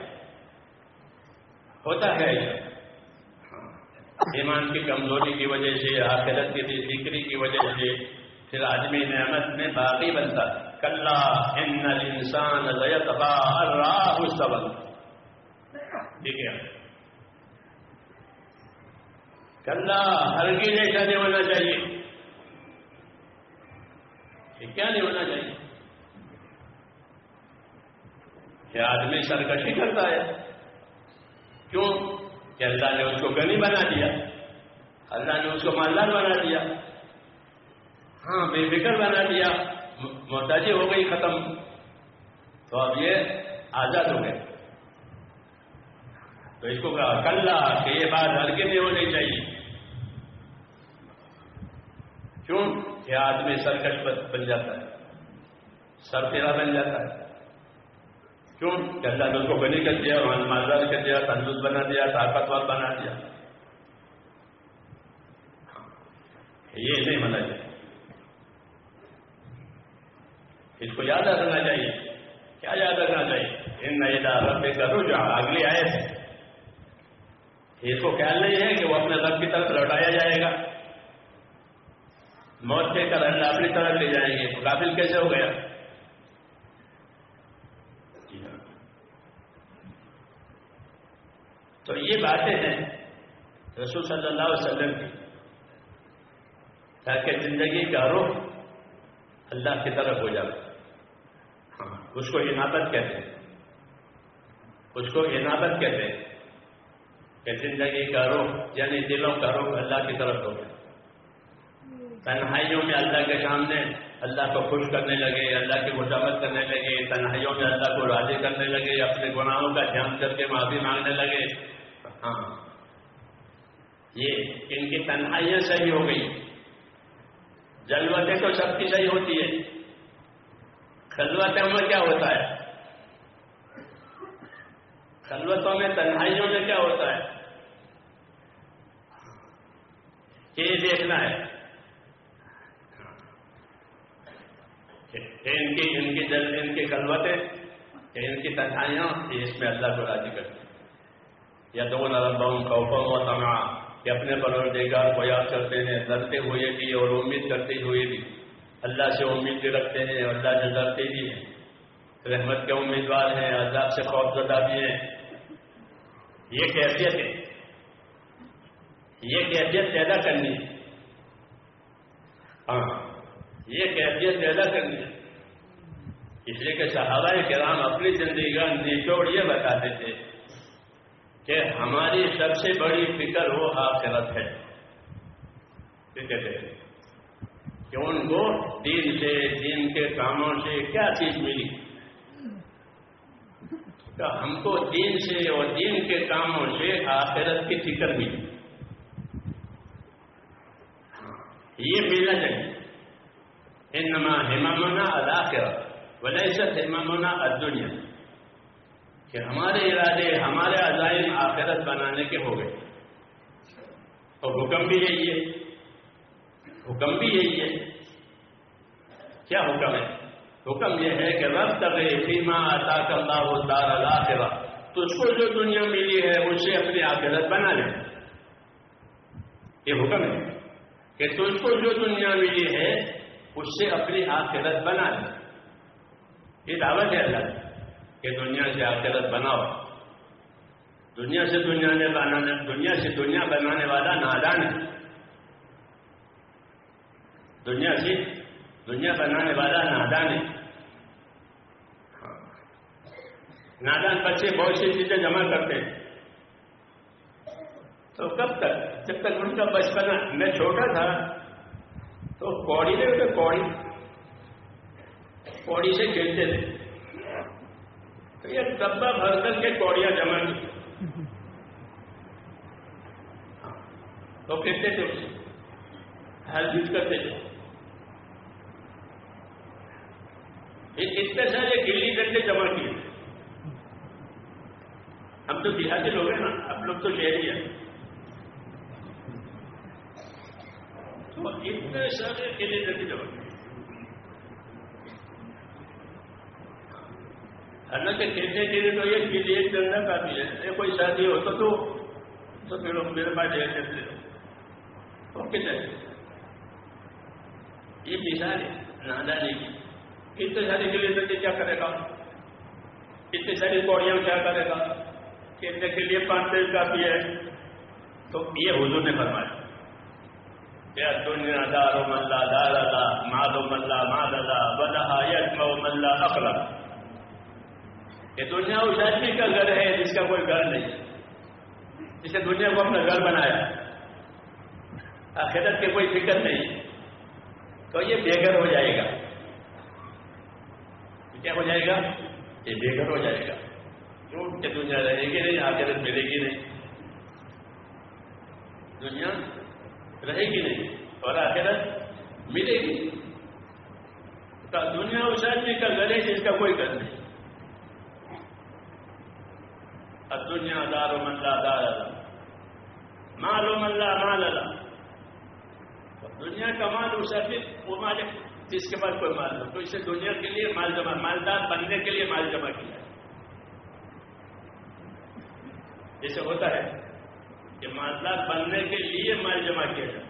ہوتا ہے ایسا، ایمان کی کمزوری کی وجہ سے، آخرت کی بے فکری کی وجہ سے پھر آدمی نعمت میں باغی بنتا ہے۔ کلا ان الانسان لیطغی ان رآہ استغنی، ٹھیک ہے؟ کلا ہرگز ایسا نہیں ہونا چاہیے، کیا نہیں ہونا چاہیے کہ آدمی سرکشی کرتا ہے۔ کیوں؟ کہ اللہ نے اس کو غنی بنا دیا، اللہ نے اس کو مالدار بنا دیا، ہاں بے فکر بنا دیا، محتاجی ہو گئی ختم، تو اب یہ آزاد ہو گئے۔ تو اس کو کہا کلا کہ یہ بات ہرگز نہیں ہونی چاہیے. کیوں کہ آدمی سرکش بن جاتا ہے, سر تیرا بن جاتا ہے. کیوں کہ اللہ نے اس کو غنی کر دیا, مالدار کر دیا, تندرست بنا دیا, طاقتور بنا دیا. یہ نہیں ہونا چاہیے. اس کو یاد رکھنا چاہیے. کیا یاد رکھنا چاہیے؟ ان الی ربک رجع, اگلی آیت ہے. اس کو خیال نہیں ہے کہ وہ اپنے رب کی طرف لوٹایا جائے گا. موت کے کر اللہ اپنی طرف لے جائیں گے. تو غافل کیسے ہو گیا؟ تو یہ باتیں ہیں رسول صلی اللہ علیہ وسلم کی, تاکہ زندگی کا رخ اللہ کی طرف ہو جائے. ہاں, اس کو انابت کہتے ہیں. اس کو انابت کہتے ہیں کہ زندگی کا رخ یعنی دلوں کا رخ اللہ کی طرف ہو جائے. تنہائیوں میں اللہ کے سامنے اللہ کو خوش کرنے لگے, اللہ کی مشابہت کرنے لگے, تنہائیوں میں اللہ کو راضی کرنے لگے, اپنے گناہوں کا دھیان کر کے معافی مانگنے لگے. ہاں, یہ ان کی تنہائیاں صحیح ہو گئی. جلوتیں تو سب کی صحیح ہوتی ہے, خلوتوں میں کیا ہوتا ہے؟ خلوتوں میں تنہائیوں میں کیا ہوتا ہے؟ یہ دیکھنا ہے ان کی خلوتیں, ان کی تنہائیاں اس میں اللہ کو راضی کرتی ہیں. یدعون ربهم خوفا وطمعا, کہ اپنے پروردگار کو یاد کرتے ہیں ڈرتے ہوئے بھی اور امید کرتے ہوئے بھی. اللہ سے امید بھی رکھتے ہیں اور اللہ سے ڈرتے بھی ہیں. رحمت کے امیدوار ہیں, عذاب سے خوف زدہ بھی ہیں. یہ کیفیت ہے, یہ کیفیت پیدا کرنی ہے. ہاں, یہ کیفیت پیدا کرنی ہے. اس لیے کہ صحابہ کرام اپنی زندگی کا نچوڑ یہ بتاتے تھے کہ ہماری سب سے بڑی فکر وہ آخرت ہے. کہتے ہیں کہ ان کو دین سے, دین کے کاموں سے کیا چیز ملی. کہ ہم کو دین سے اور دین کے کاموں سے آخرت کی فکر ملی. یہ ملنا چاہیے. انما ہممنا الآخرہ ولیست ہممنا الدنیا, کہ ہمارے ارادے, ہمارے عزائم آخرت بنانے کے ہو گئے. اور حکم بھی یہی ہے, حکم بھی یہی ہے. کیا حکم ہے؟ حکم یہ ہے کہ وابتغ فیما آتاک اللہ الدار الآخرہ, تجھ کو جو دنیا ملی ہے اس سے اپنی آخرت بنا لے. یہ حکم ہے کہ تجھ کو جو دنیا ملی ہے اس سے اپنی آخرت بنا لے. یہ دعوت ہے اللہ کہ دنیا سے آخرت بناؤ. دنیا سے دنیا بنانے والا نادان ہے. دنیا سے دنیا بنانے والا نادان ہے. نادان بچے بہت سی چیزیں جمع کرتے ہیں. تو کب تک؟ جب تک ان کا بچپنا. میں چھوٹا تھا تو کوڑی نہیں ہوتے, کوڑی سے کھیلتے تھے. تو یہ ڈبہ بھر کر کے کوڑیاں جمع کی تو کہتے تھے, ہر چیز کرتے تھے. اتنے سارے گلی ڈنڈے جمع کیے. ہم تو دیہاتی لوگ ہیں نا, اب لوگ تو شہری ہیں. تو اتنے سارے گلی ڈنڈے جمع کیے. حالانکہ کھیلنے کے لیے تو یہ گلی ایک ڈنڈا کافی ہے. کوئی شادی ہو تو پھر میرے پاس ڈھیر کرتے ہو اوکے چاہیے. یہ مثال ہے نادانی کی. اتنے ساری گلی ڈنڈے کیا کرے گا, اتنی ساری کوڑیاں کیا کرے گا, کھیلنے کے لیے 5 دن کافی ہے. تو یہ حضور نے فرمایا کہ دنیا دار من لا دار له, مال من لا مال له, ولها يجمع من لا عقل. یہ دنیا اس آدمی کا گھر ہے جس کا کوئی گھر نہیں, جس نے دنیا کو اپنا گھر بنایا, آخرت کی کوئی فکر نہیں, تو یہ بے گھر ہو جائے گا. کیا ہو جائے گا؟ یہ بے گھر ہو جائے گا. جھوٹ کہ دنیا رہے گی نہیں، آخرت ملے گی نہیں. دنیا رہے گی نہیں اور آخرت ملے گی. دنیا اس آدمی کا گھر ہے جس کا کوئی گھر نہیں. الدنیا دار من لا دار له، مال من لا مال له. دنیا کا مال اس آدمی وہ مالک جس کے پاس کوئی مال ہو. تو اسے دنیا کے لیے مال جمع، مالدار بننے کے لیے مال جمع کیا ہے. جیسے ہوتا ہے کہ مالدار بننے کے لیے مال جمع کیا جائے.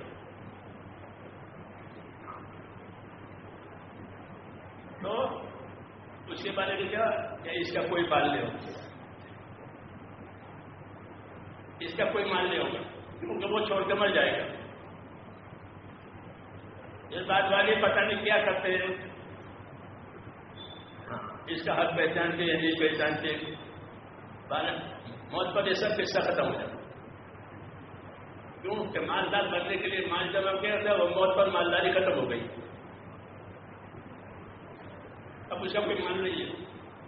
تو اس کے بارے میں کیا کہ اس کا کوئی مال نہیں ہوگا، اس کا کوئی مال نہیں ہوگا کیونکہ وہ چھوڑ کے مر جائے گا. یہ بات والے پتہ نہیں کیا کرتے ہیں، اس کا حق پہچانتے ہیں نہیں پہچانتے. موت پر یہ سب قصہ ختم ہو جاتا. کیوں کہ مالدار بننے کے لیے مال جمع کیا تھا، وہ موت پر مالداری ختم ہو گئی. اب اس کا کوئی مال نہیں ہے.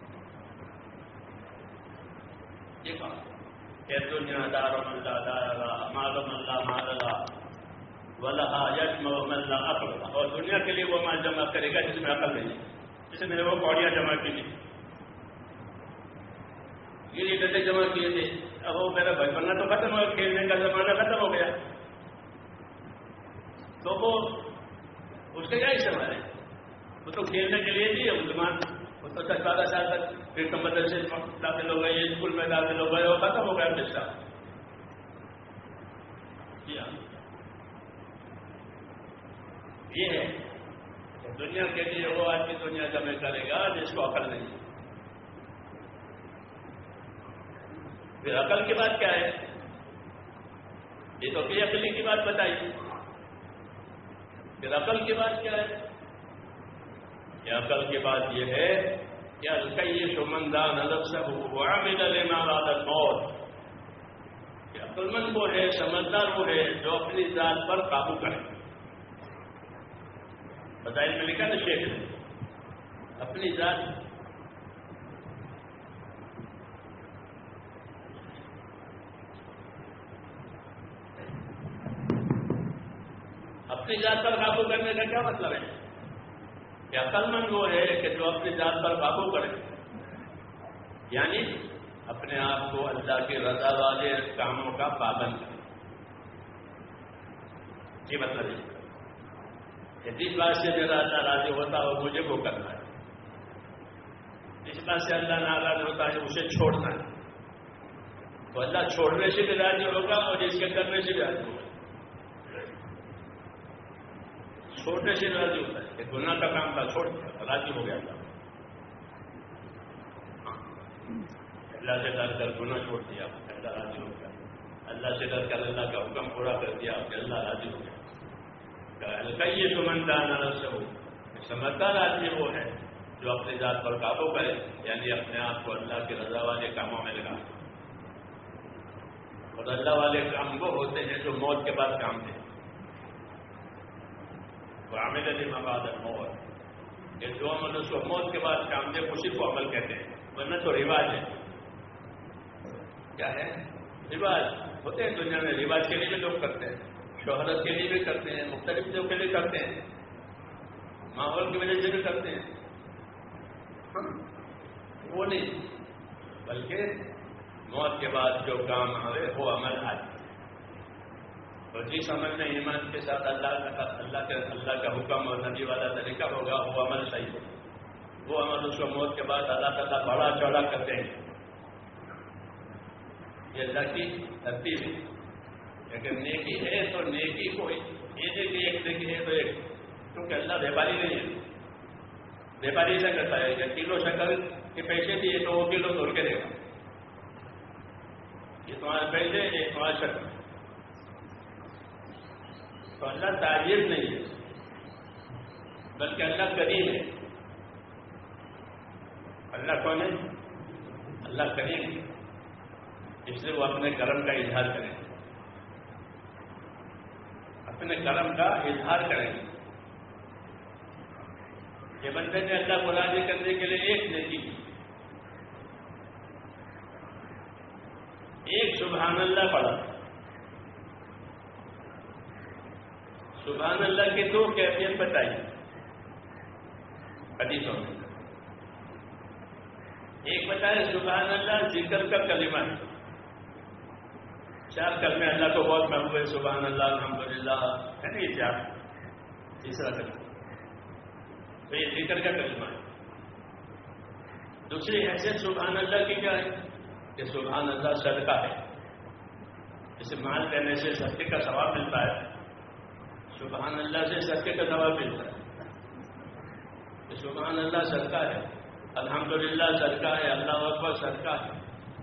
یہ کہا کہ دنیا دار من لا دار له، مال من لا مال له، ولها يجمع من لا عقل له. اور دنیا کے لیے وہ مال جمع کرے گا جس میں عقل نہیں ہے. جس نے وہ کوڑیاں جمع کی تھی، یہ ڈنڈے جمع کیے تھے. اب وہ میرا بچپنا تو ختم ہو گیا، کھیلنے کا زمانہ ختم ہو گیا. تو وہ اس کا کیا استعمال ہے؟ وہ تو کھیلنے کے لیے بھی ہے مسلمان. وہ تو 10-12 سال تک پھر تو مدرسے داخل ہو گئے، اسکول میں داخل ہو گئے، وہ ختم ہو گیا قصہ. یہ ہے کہ دنیا کے لیے وہ آدمی دنیا جمع کرے گا جس کو عقل نہیں. پھر عقل کی بات کیا ہے؟ یہ تو کہ عقلی کی بات بتائی. پھر عقل کی بات کیا ہے؟ یہ عقل کی بات یہ ہے کہ الکیس من دان نفسہ وعمل لما بعد الموت. کہ عقل مند وہ ہے، سمجھدار وہ ہے جو اپنی ذات پر قابو کرے. بتائیے میں لکھا نا شیخ نے اپنی ذات پر قابو کرنے کا کیا مطلب ہے؟ کہ عقل مند وہ ہے کہ جو اپنی ذات پر قابو کرے، یعنی اپنے آپ کو اللہ کی رضا والے کاموں کا پابند کرے. یہ مطلب ہے کہ جس بات سے میرا اللہ راضی ہوتا ہو مجھے وہ کرنا ہے، جس بات سے اللہ ناراض ہوتا ہے اسے چھوڑنا ہے. تو اللہ چھوڑنے سے بھی راضی ہوگا اور جس کے کرنے سے بھی راضی ہوگا. چھوڑنے سے راضی ہوتا ہے کہ گناہ کا کام تھا چھوڑ دیا، راضی ہو گیا تھا. اللہ سے ڈر کر گناہ چھوڑ دیا، اللہ راضی ہو گیا. اللہ سے ڈر کر اللہ کا حکم پورا کر دیا کہ اللہ راضی ہو گیا. الکیس من دان نفسہ، سمجھدار آدمی وہ ہے جو اپنی ذات پر قابو کرے، یعنی اپنے آپ کو اللہ کی رضا والے کاموں میں لگا. اور اللہ والے کام وہ ہوتے ہیں جو موت کے بعد کام دیں. وعمل لما بعد الموت، یہ جو عمل اس کو موت کے بعد کام دے اسی کو عمل کہتے ہیں. ورنہ تو رواج ہے. کیا ہے؟ رواج ہوتے ہیں دنیا میں. رواج کے لیے بھی لوگ کرتے ہیں، شہرت کے لیے بھی کرتے ہیں، مختلف چیزوں کے لیے کرتے ہیں، ماحول کی وجہ سے بھی کرتے ہیں. وہ نہیں، بلکہ موت کے بعد جو کام آئے وہ عمل آئے. اور جس عمل میں ایمان کے ساتھ اللہ کا حکم اور نبی والا طریقہ ہوگا وہ عمل صحیح ہوگا. وہ عمل اس کو موت کے بعد اللہ تعالیٰ بڑا چوڑا کرتے ہیں. یہ اللہ کی ترتیب ہے. اگر نیکی ہے تو نیکی کو یہ نیکی ایک نیکی ہے تو ایک، کیونکہ اللہ بیپاری نہیں ہے. بیپاری ایسا کرتا ہے کہ کلو شکل کے پیسے دیے تو وہ کلو توڑ کے دے گا. یہ تمہارے پیسے، یہ تمہارا شکل. تو اللہ تاجر نہیں ہے بلکہ اللہ کریم ہے. اللہ کون ہے؟ اللہ کریم ہے. اس لیے وہ اپنے کرم کا اظہار کریں، اپنے کرم کا اظہار کریں. یہ بندے نے اللہ کو راضی کرنے کے لیے ایک نیکی کی، سبحان اللہ پڑھا. سبحان اللہ کی 2 کیفیت بتائی حدیثوں میں. ایک بتایا سبحان اللہ ذکر کا کلمہ ہے. 4 کلمے اللہ کو بہت محبوب ہے. سبحان اللہ الحمدللہ ہے نا یہ 4. تیسرا کلمہ تو یہ ذکر کا کلمہ ہے. دوسری حیثیت سبحان اللہ کی کیا ہے کہ سبحان اللہ صدقہ ہے. جیسے مال دینے سے صدقے کا ثواب ملتا ہے, سبحان اللہ سے صدقے کا ثواب ملتا ہے. کہ سبحان اللہ صدقہ ہے, الحمدللہ صدقہ ہے, اللہ اکبر صدقہ ہے.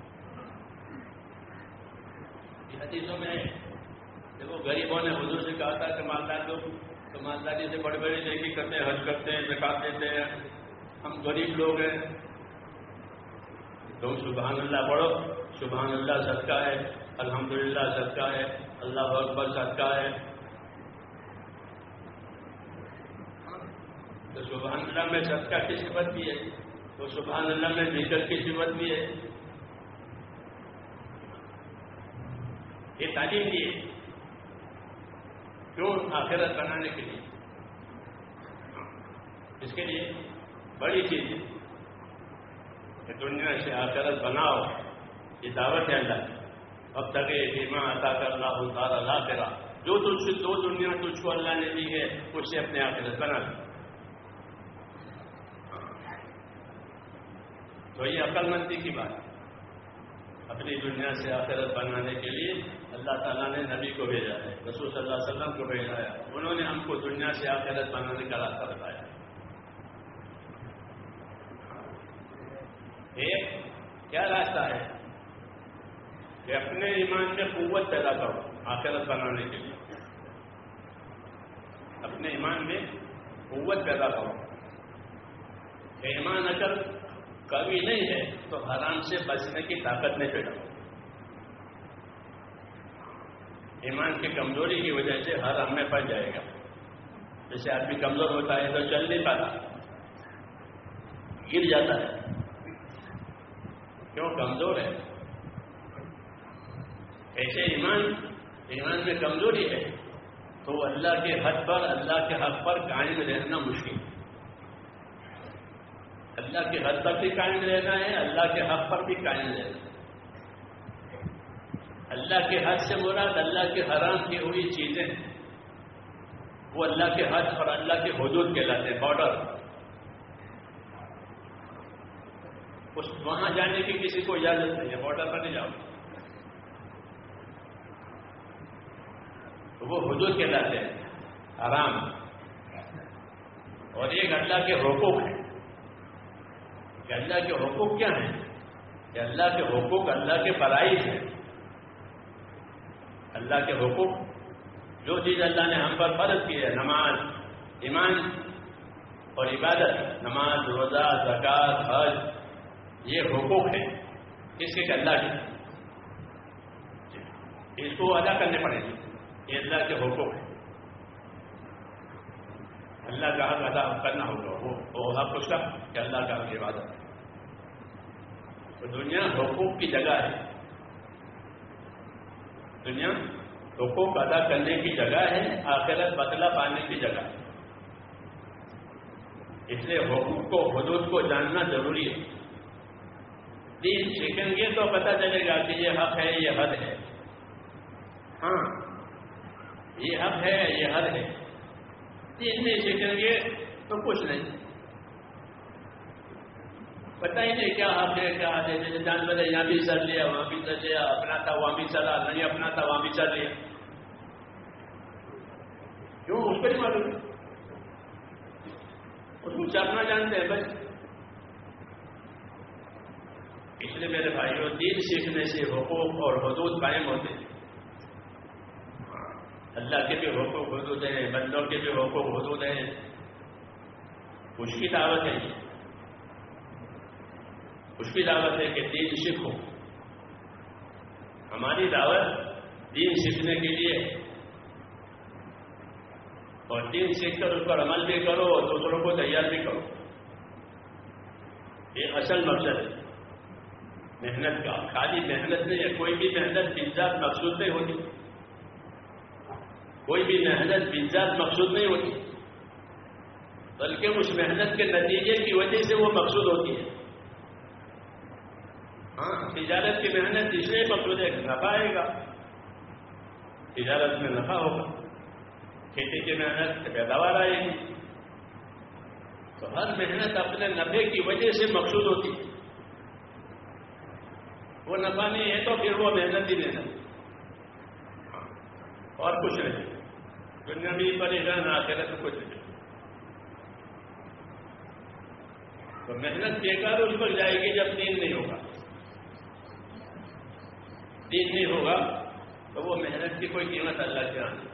یہ حدیثوں میں دیکھو غریبوں نے حضور سے کہا تھا کہ مالدار لوگ تو مالداری سے بڑے بڑے نیکی کرتے ہیں, حج کرتے ہیں, زکات دیتے ہیں, ہم غریب لوگ ہیں. تم سبحان اللہ پڑھو. سبحان اللہ صدقہ ہے, الحمدللہ صدقہ ہے, اللہ اکبر صدقہ ہے. تو سبحان اللہ میں صدقہ کی صفت بھی ہے, تو سبحان اللہ میں ذکر کی صفت بھی ہے. یہ تعلیم دی ہے. کیوں؟ آخرت بنانے کے لیے. اس کے لیے بڑی چیز ہے کہ دنیا سے آخرت بناؤ. یہ دعوت ہے اللہ کی. اب تک بیما عطا کر اللہ تعالیٰ اللہ کرا, جو تجھ سے 2 دنیا تجھ کو اللہ نے دی ہے اس سے اپنے آخرت بنا لو. تو یہ عقل مندی کی بات ہے. اپنی دنیا سے آخرت بنانے کے لیے اللہ تعالیٰ نے نبی کو بھیجا ہے, رسول صلی اللہ علیہ وسلم کو بھیجا ہے. انہوں نے ہم کو دنیا سے آخرت بنانے کا راستہ بتایا. ایک کیا راستہ ہے کہ اپنے ایمان میں قوت پیدا کرو آخرت بنانے کے لیے. اپنے ایمان میں قوت پیدا کرو. ایمان اگر قوی نہیں ہے تو حرام سے بچنے کی طاقت نہیں پیدا ہو. ایمان کی کمزوری کی وجہ سے حرام میں پڑ جائے گا. جیسے آدمی کمزور ہوتا ہے تو چل نہیں پاتا, گر جاتا ہے. کیوں؟ کمزور ہے. ایسے ایمان میں کمزوری ہے تو اللہ کے حد پر, اللہ کے حق پر قائم رہنا مشکل. اللہ کے حد پر بھی قائم رہنا ہے, اللہ کے حق پر بھی قائم رہنا ہے. اللہ کے حد سے مراد اللہ کے حرام کی ہوئی چیزیں, وہ اللہ کے حد اور اللہ کے حدود کہلاتے ہیں, بارڈر. وہاں جانے کی کسی کو اجازت نہیں ہے, بارڈر پر نہیں جاؤ. وہ حدود کہلاتے ہیں, حرام. اور ایک اللہ کے حقوق ہیں. کہ اللہ کے حقوق کیا ہیں؟ کہ اللہ کے حقوق اللہ کے فرائض ہیں. اللہ کے حقوق جو چیز اللہ نے ہم پر فرض کی ہے, نماز, ایمان اور عبادت, نماز, روزہ, زکات, حج, یہ حقوق ہیں. کس کے؟ اللہ کے. اس کو ادا کرنے پڑیں گے. یہ اللہ کے حقوق ہیں. اللہ کا حق ادا کرنا ہوگا. وہ حق اس کا کہ اللہ کا حق عبادت. تو دنیا حقوق کی جگہ ہے. دنیا حقوق ادا کرنے کی جگہ ہے, آخرت بدلہ پانے کی جگہ ہے. اس لیے حقوق کو, حدود کو جاننا ضروری ہے. دین سیکھیں گے تو پتہ چلے گا کہ یہ حق ہے, یہ حد ہے. ہاں, یہ حق ہے, یہ حد ہے. دین نہیں سیکھیں گے تو کچھ نہیں, پتہ ہی نہیں کیا حق ہے کیا حد ہے. جیسے جانور ہے, یہاں بھی چل لیا, وہاں بھی چل لیا, اپنا تھا وہاں بھی چلا, نہیں اپنا تھا وہاں بھی چل لیا. کیوں؟ اس کو نہیں معلوم, اس کو چلنا جانتے ہیں بس. اس لیے میرے بھائیوں, دین سیکھنے سے حقوق اور حدود قائم ہوتے ہیں. اللہ کے بھی حقوق حدود ہیں, بندوں کے بھی حقوق حدود ہیں. اس کی دعوت ہے, اس کی دعوت ہے کہ دین سیکھو. ہماری دعوت دین سیکھنے کے لیے, اور دین سیکھ کر اس پر عمل بھی کرو اور دوسروں کو تیار بھی کرو. یہ اصل مقصد ہے. محنت کا خالی محنت نہیں ہے، کوئی بھی محنت بذات مقصود نہیں ہوتی، کوئی بھی محنت بذات مقصود نہیں ہوتی، بلکہ اس محنت کے نتیجے کی وجہ سے وہ مقصود ہوتی ہے۔ ہاں، تجارت کی محنت اس لیے مقصود ہے کہ نفع آئے گا، تجارت میں نفع ہوگا، کھیتی کی محنت سے پیداوار آئے گی، تو ہر محنت اپنے نفع کی وجہ سے مقصود ہوتی ہے۔ وہ نفع نہیں ہے تو پھر وہ محنت ہی نہیں ہے، اور کچھ نہیں، دنیا بھی پریشان آخرت کچھ نہیں، تو محنت بیکار اس پر جائے گی جب دین نہیں ہوگا، دین نہیں ہوگا تو وہ محنت کی کوئی قیمت اللہ کے آنے۔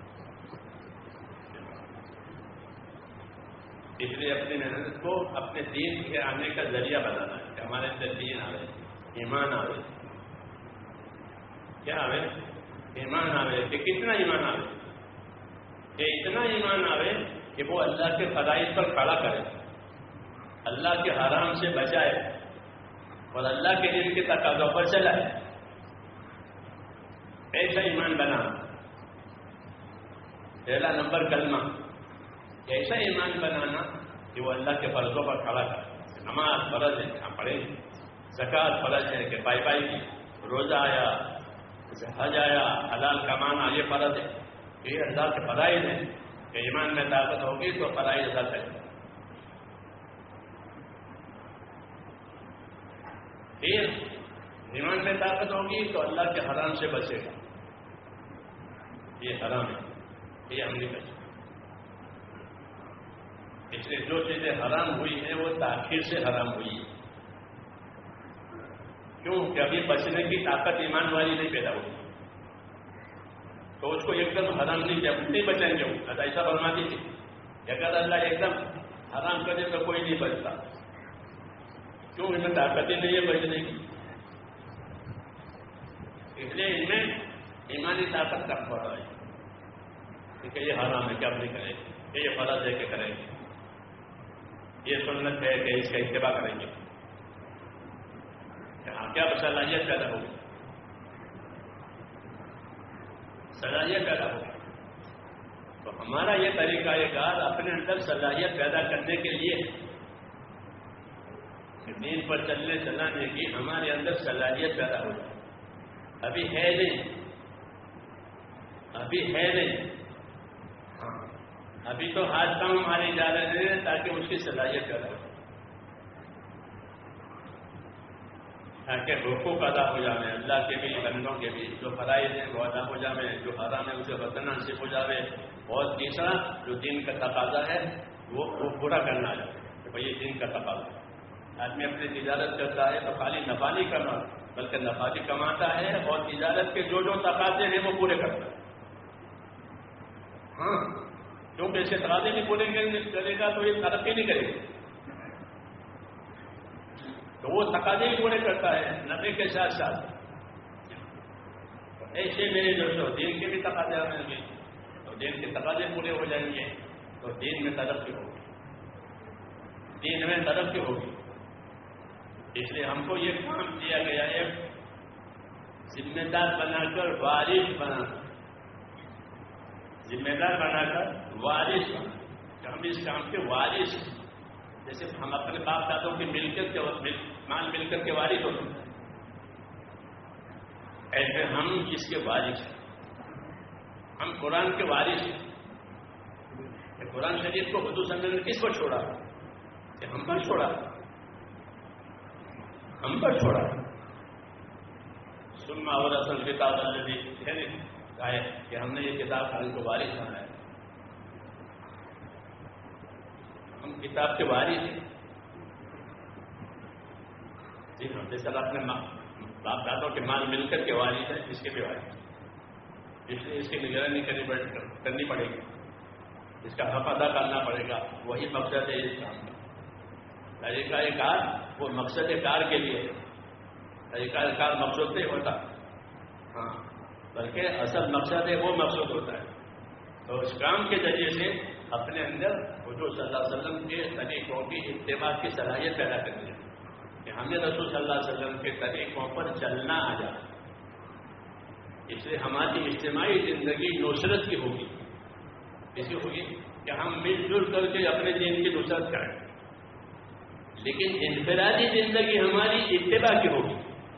اس لیے اپنی محنت کو اپنے دین کے آنے کا ذریعہ بنانا ہے کہ ہمارے اندر دین آئے، ایمان آئے۔ کیا آئے؟ ایمان آئے۔ کہ کتنا ایمان آئے؟ کہ اتنا ایمان آئے کہ وہ اللہ کے فرائض پر کھڑا کرے، اللہ کے حرام سے بچائے اور اللہ کے دین کے تقاضوں پر چلائے۔ ایسا ایمان بنا، پہلا نمبر کلمہ، ایسا ایمان بنانا کہ وہ اللہ کے فرضوں پر کھڑا کرے۔ نماز فرض ہے، ہم پڑھیں گے، زکوٰۃ فرض ہے کہ پائی پائی کی، روزہ آیا، حج آیا، حلال کمانا یہ فرض ہے، یہ اللہ کے فرائض ہیں کہ ایمان میں طاقت ہوگی تو فرائض ادا کرے۔ پھر ایمان میں طاقت ہوگی تو اللہ کے حرام سے بچے گا، یہ حرام ہے، یہ ہم نہیں بچے۔ اس لیے جو چیزیں حرام ہوئی ہیں وہ تاخیر سے حرام ہوئی ہے، کیوں کہ ابھی بچنے کی طاقت ایمان والی نہیں پیدا ہوئی، تو اس کو ایک دم حرام نہیں بچائیں گے۔ وہ ایسا فرماتی تھی کہ اگر اللہ ایک دم حرام کرے تو کوئی نہیں بچتا، کیوں؟ ان میں طاقت ہی نہیں ہے بچنے کی، اس لیے ان میں ایمانی طاقت کم پڑ رہا ہے کہ یہ حرام ہے کہ اب نہیں کریں گے، یہ فرض ہے کہ کریں گے، یہ سنت ہے کہ اس کا اتباع کریں گے۔ یہاں کیا صلاحیت پیدا ہوگی؟ صلاحیت پیدا ہوگی۔ تو ہمارا یہ طریقہ کار اپنے اندر صلاحیت پیدا کرنے کے لیے دین پر چلنے چلانے کی ہمارے اندر صلاحیت پیدا ہو جائے۔ ابھی ہے نہیں، ابھی ہے نہیں، ابھی تو ہاتھ کام مارے جا رہے ہیں تاکہ اس کی صلاحیت پیدا ہو، تاکہ حقوق ادا ہو جائے، اللہ کے بھی بندوں کے بھی، جو فرائض ہیں وہ ادا ہو جائے، جو حرام ہے اسے بچنا نصیب ہو جائے، اور تیسرا جو دین کا تقاضا ہے وہ پورا کرنا ہے کہ بھائی یہ دین کا تقاضا ہے۔ آدمی اپنی تجارت کرتا ہے تو خالی نفع نہیں کرنا بلکہ نفع بھی کماتا ہے اور تجارت کے جو تقاضے ہیں وہ پورے کرتا ہے۔ ہاں، کیونکہ اسے تقاضے نہیں پورے کرے گا تو یہ ترقی نہیں کرے گا، تو وہ تقاضے ہی پورے کرتا ہے نفع کے ساتھ ساتھ۔ ایسے میرے دوستوں دین کے بھی تقاضے آئیں گے، تو دین کے تقاضے پورے ہو جائیں گے تو دین میں ترقی ہوگی، دین میں ترقی ہوگی۔ اس لیے ہم کو یہ کام دیا گیا ہے ذمہ دار بنا کر وارث بنا، ذمہ دار بنا کر وارث بنا کہ ہم اس کام کے وارث ہیں۔ جیسے ہم اپنے باپ دادوں کی ملکیت کے مال ملکیت کے وارث ہوتے ہیں، ایسے ہم اس کے وارث ہیں، ہم قرآن کے وارث ہیں۔ قرآن شریف کو حضور صلی اللہ علیہ وسلم نے کس پر چھوڑا؟ کہ ہم پر چھوڑا، ہم پر چھوڑا۔ ثم اورثنا الکتاب الذی کہا ہے کہ ہم نے یہ کتاب ہم کو وارث بنایا، ہم کتاب کے وارث ہیں۔ جی ہاں، جیسے اپنے باپ دادوں کے مال مل کر کے وارث ہیں، اس کے بھی وارث ہیں، اس لیے اس کی نگرانی کرنی پڑے گی، اس کا حق ادا کرنا پڑے گا۔ وہی مقصد ہے اس کام کا۔ طریقہ کار وہ مقصد کار کے لیے، طریقہ کار مقصود نہیں ہوتا، ہاں، بلکہ اصل مقصد ہے وہ مقصود ہوتا ہے۔ تو اس کام کے ذریعے سے اپنے اندر حضور صلی اللہ علیہ وسلم کے طریقوں کی اتباع کی صلاحیت پیدا کرنی ہے۔ کہ ہمیں رسول صلی اللہ علیہ وسلم کے طریقوں پر چلنا آ جائے. اس لیے ہماری اجتماعی زندگی نصرت کی ہوگی. اس کی ہوگی کہ ہم مل جل کر کے اپنے دین کی نصرت کریں. لیکن انفرادی زندگی ہماری اتباع کی ہوگی.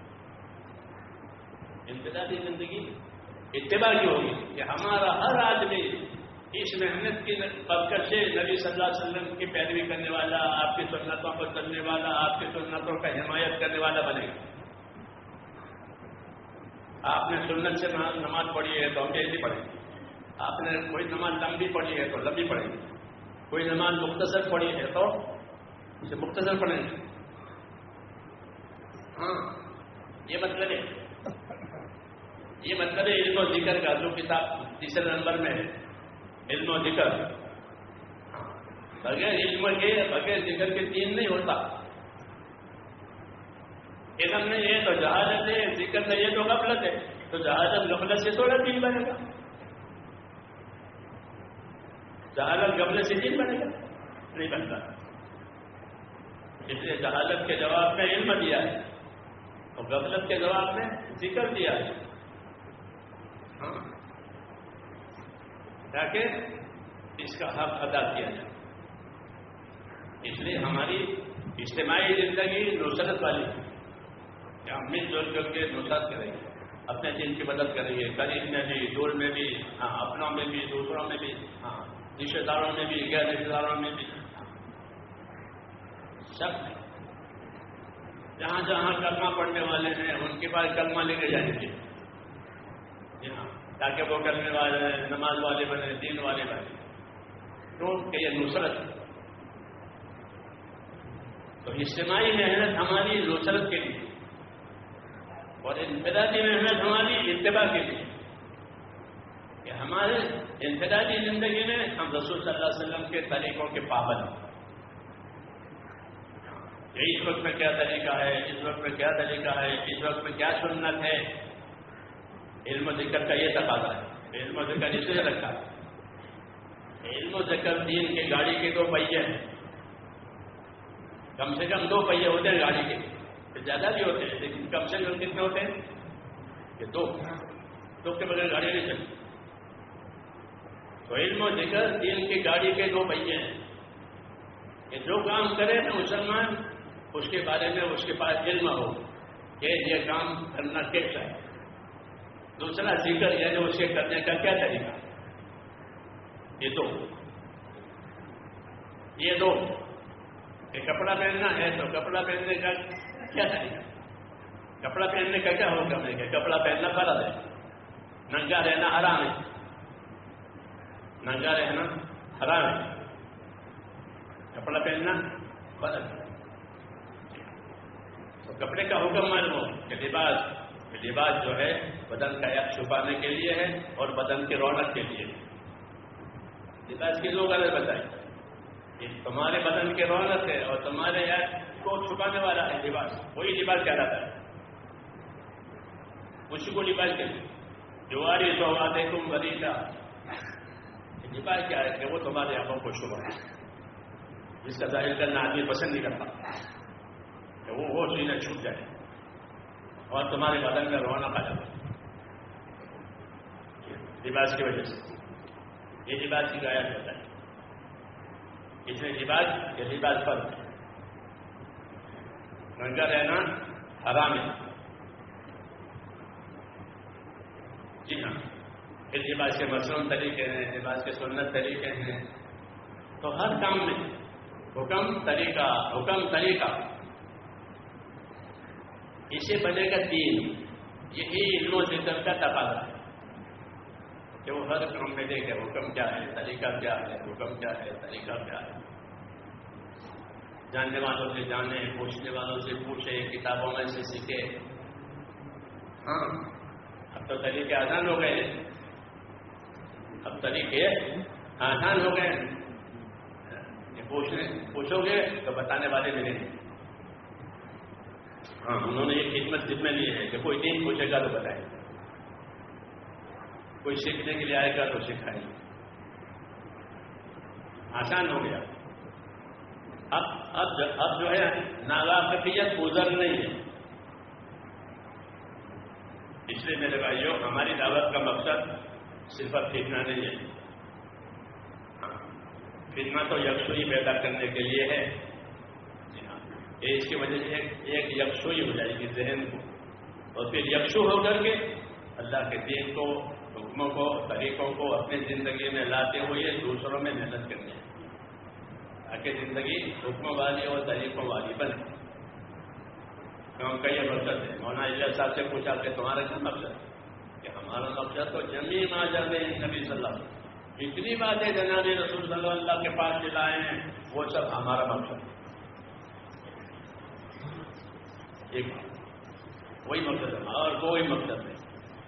انفرادی زندگی اتباع کی ہوگی کہ ہمارا ہر آدمی اس محنت کی برکت سے نبی صلی اللہ علیہ وسلم کی پیروی کرنے والا، آپ کی سنتوں پر چلنے والا، آپ کی سنتوں کا حمایت کرنے والا بنے گا. آپ نے سنت سے نماز پڑھی ہے تو ہم ایسی پڑھیں گے. آپ نے کوئی نماز لمبی پڑھی ہے تو لمبی پڑھیں گے. کوئی نماز مختصر پڑھی ہے تو اسے مختصر پڑھیں گے. ہاں، یہ مطلب ہے علم و ذکر کا جو کتاب تیسرے نمبر میں ہے، علم و ذکر. بغیر علم کے بغیر ذکر کے دین نہیں ہوتا. علم نہیں ہے تو جہالت ہے، ذکر نہیں ہے تو غفلت ہے. تو جہالت غفلت سے تھوڑا دین بنے گا. جہالت غفلت سے دین بنے گا نہیں بنتا. اس لیے جہالت کے جواب میں علم دیا ہے اور غفلت کے جواب میں ذکر دیا ہے. ہاں، تاکہ اس کا حق ادا کیا جائے. اس لیے ہماری اجتماعی زندگی نصرت والی ہے کہ ہم مل جل کر کے نصرت کریں گے، اپنے دین کی مدد کریں گے، قریب میں بھی، دور میں بھی، ہاں، اپنوں میں بھی، دوسروں میں بھی، ہاں، رشتے داروں میں بھی، غیر رشتے داروں میں بھی، سب جہاں جہاں کلمہ پڑھنے والے ہیں ان کے پاس کلمہ لے کے جائیں گے. جی ہاں، تاکہ وہ کرنے والے نماز والے بنے، دین والے بنے. تو کہ یہ نصرت. تو اجتماعی محنت ہماری نصرت کے لیے اور انفرادی محنت ہماری اتباع کے لیے کہ ہمارے انفرادی زندگی میں ہم رسول صلی اللہ علیہ وسلم کے طریقوں کے پابند ہیں. اس وقت میں کیا طریقہ ہے، اس وقت میں کیا طریقہ ہے، اس وقت میں کیا سنت ہے. علم و ذکر کا یہ تقاضا ہے. علم و ذکر اس لیے رکھا ہے. علم و ذکر دین کے گاڑی کے 2 پہیے ہیں. کم سے کم 2 پہیے ہوتے ہیں گاڑی کے، زیادہ بھی ہوتے ہیں لیکن کم سے کم کتنے ہوتے ہیں کہ 2 کے بغیر گاڑی نہیں چلتی. تو علم و ذکر دین کی گاڑی کے 2 پہیے ہیں کہ جو کام کرے نا مسلمان اس کے بارے میں اس کے پاس علم ہو کہ یہ کام کرنا کیسا ہے. دوسرا ذکر یعنی اس کے کرنے کا کیا طریقہ. یہ دو کہ کپڑا پہننا ہے تو کپڑا پہننے کا کیا طریقہ. کپڑا پہننے کا کیا حکم ہے کہ کپڑا پہننا فرض ہے، ننگا رہنا حرام ہے. ننگا رہنا حرام ہے، کپڑا پہننا فرض ہے. تو کپڑے کا حکم معلوم ہو کہ لباس جو ہے بدن کا عیب چھپانے کے لیے ہے اور بدن کی رونق کے لیے. لباس کی 2 غرض بتائی کہ تمہارے بدن کی رونق ہے اور تمہارے عیب کو چھپانے والا ہے لباس. وہی لباس کہلاتا ہے. اسی کو لباس کہتے ہیں. جواری سوادکم غلیظا. لباس کیا ہے کہ وہ تمہارے عیبوں کو چھپاتا ہے. جس کا ظاہر کرنا آدمی پسند نہیں کرتا کہ وہ سینہ چھپ جائے اور تمہارے بدن میں رونق آ جائے لباس کی وجہ سے. یہ لباس کی غایت ہوتا ہے. اس میں لباس فرض ہے. ننگا رہنا حرام ہے. جی ہاں. پھر لباس کے مصنون طریقے ہیں، لباس کے سنت طریقے ہیں. تو ہر کام میں حکم طریقہ اسے بنے گا دین. یہی علم و ذکر کا تقاضا ہے کہ وہ ہر کام میں دیکھے حکم کیا ہے، طریقہ کیا ہے، حکم کیا ہے، طریقہ کیا ہے. جاننے والوں سے جانے، پوچھنے والوں سے پوچھے، کتابوں میں سے سیکھے. ہاں، اب تو طریقے آسان ہو گئے. پوچھو گے تو بتانے والے ملیں گے. ہاں، انہوں نے یہ خدمت ذمہ لی ہے کہ کوئی دین پوچھے گا تو بتائے، کوئی سیکھنے کے لیے آئے گا تو سکھائے. آسان ہو گیا. اب جو ہے ناواقفیت عذر نہیں ہے. اس لیے میرے بھائیوں ہماری دعوت کا مقصد صرف فتنہ نہیں ہے. فتنہ تو یکسوئی پیدا کرنے کے لیے ہے. اس کی وجہ سے ایک یکسوئی ہو جائے گی ذہن کو, اور پھر یکسو ہو کر کے اللہ کے دین کو, حکموں کو, طریقوں کو اپنی زندگی میں لاتے ہوئے دوسروں میں محنت کرنی ہے تاکہ زندگی حکموں والی اور طریقوں والی بنے. کیونکہ یہ مقصد ہے. مولانا اجاز صاحب سے پوچھا کہ تمہارا کیا مقصد ہے؟ کہ ہمارا مقصد تو جمی ما جانے نبی صلی اللہ علیہ وسلم, جتنی باتیں جناب رسول صلی اللہ کے پاس چلائے ہیں وہ سب ہمارا مقصد ہے. ایک وہی مقصد ہے, اور کوئی مقصد نہیں,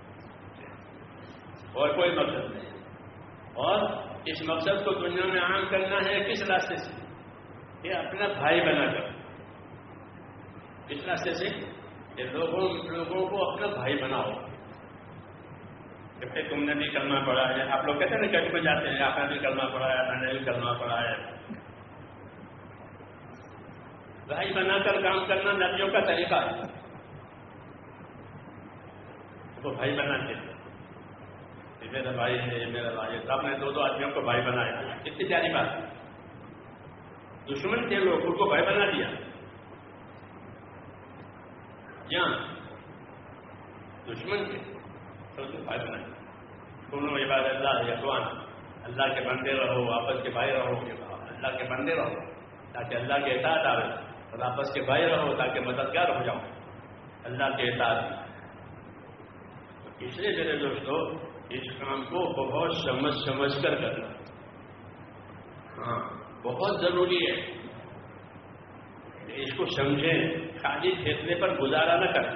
اور کوئی مقصد نہیں. اور اس مقصد کو دنیا میں عام کرنا ہے کس راستے سے؟ یہ اپنا بھائی بنا کر. اس راستے سے کہ لوگوں کو اپنا بھائی بناؤ. کہ تم نے بھی کلمہ پڑھا ہے, آپ لوگ کہتے ہیں نا چرچ میں جاتے ہیں, آپ نے بھی کلمہ پڑھا ہے, میں نے بھی کلمہ پڑھا ہے. بھائی بنا کر کام کرنا نبیوں کا طریقہ ہے. تو بھائی بناتے ہیں, یہ میرا بھائی ہے, یہ میرا بھائی ہے. آپ نے دو آدمیوں کو بھائی بنایا, کتنی پیاری بات ہے. دشمن تھے لوگ, ان کو بھائی بنا دیا. یہاں دشمن تھے تو بھائی بنا دیا. دونوں عباد اللہ اخوان, اللہ کے بندے رہو, آپس کے بھائی رہو. اللہ کے بندے رہو تاکہ اللہ کے اطاعت آئے, اور آپس کے بھائی رہو تاکہ مددگار ہو جاؤ اللہ کے اطاعت. اس لیے میرے دوستو اس کام کو بہت سمجھ کر کرنا بہت ضروری ہے. اس کو سمجھیں. خالی پھرنے پر گزارا نہ کریں,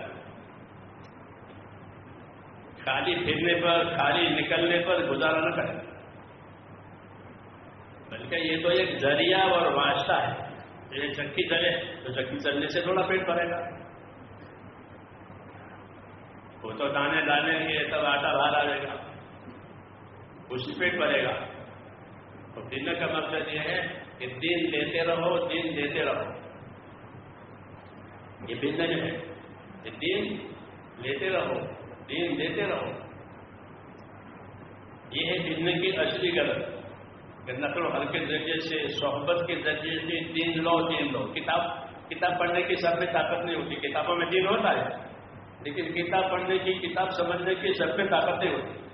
خالی پھرنے پر, خالی نکلنے پر گزارا نہ کریں, بلکہ یہ تو ایک ذریعہ اور واسطہ ہے. یہ چکی چلے تو چکی چلنے سے تھوڑا پیٹ بھرے گا. وہ تو دانے ڈالیں گے تب آٹا باہر آ جائے گا, اسی پیٹ بھرے گا. تو دین کا مقصد یہ ہے کہ دین دیتے رہو, دین دیتے رہو. یہ بزنس ہے, یہ دین لیتے رہو, دین دیتے رہو. یہ ہے بزنس کی اصلی غرض کہ نقل و حل کے ذریعے سے, صحبت کے ذریعے سے دین لو, دین لو. کتاب پڑھنے کی سب میں طاقت نہیں ہوتی. کتابوں میں دین ہوتا ہے, لیکن کتاب پڑھنے کی, کتاب سمجھنے کی سب میں طاقت نہیں ہوتی.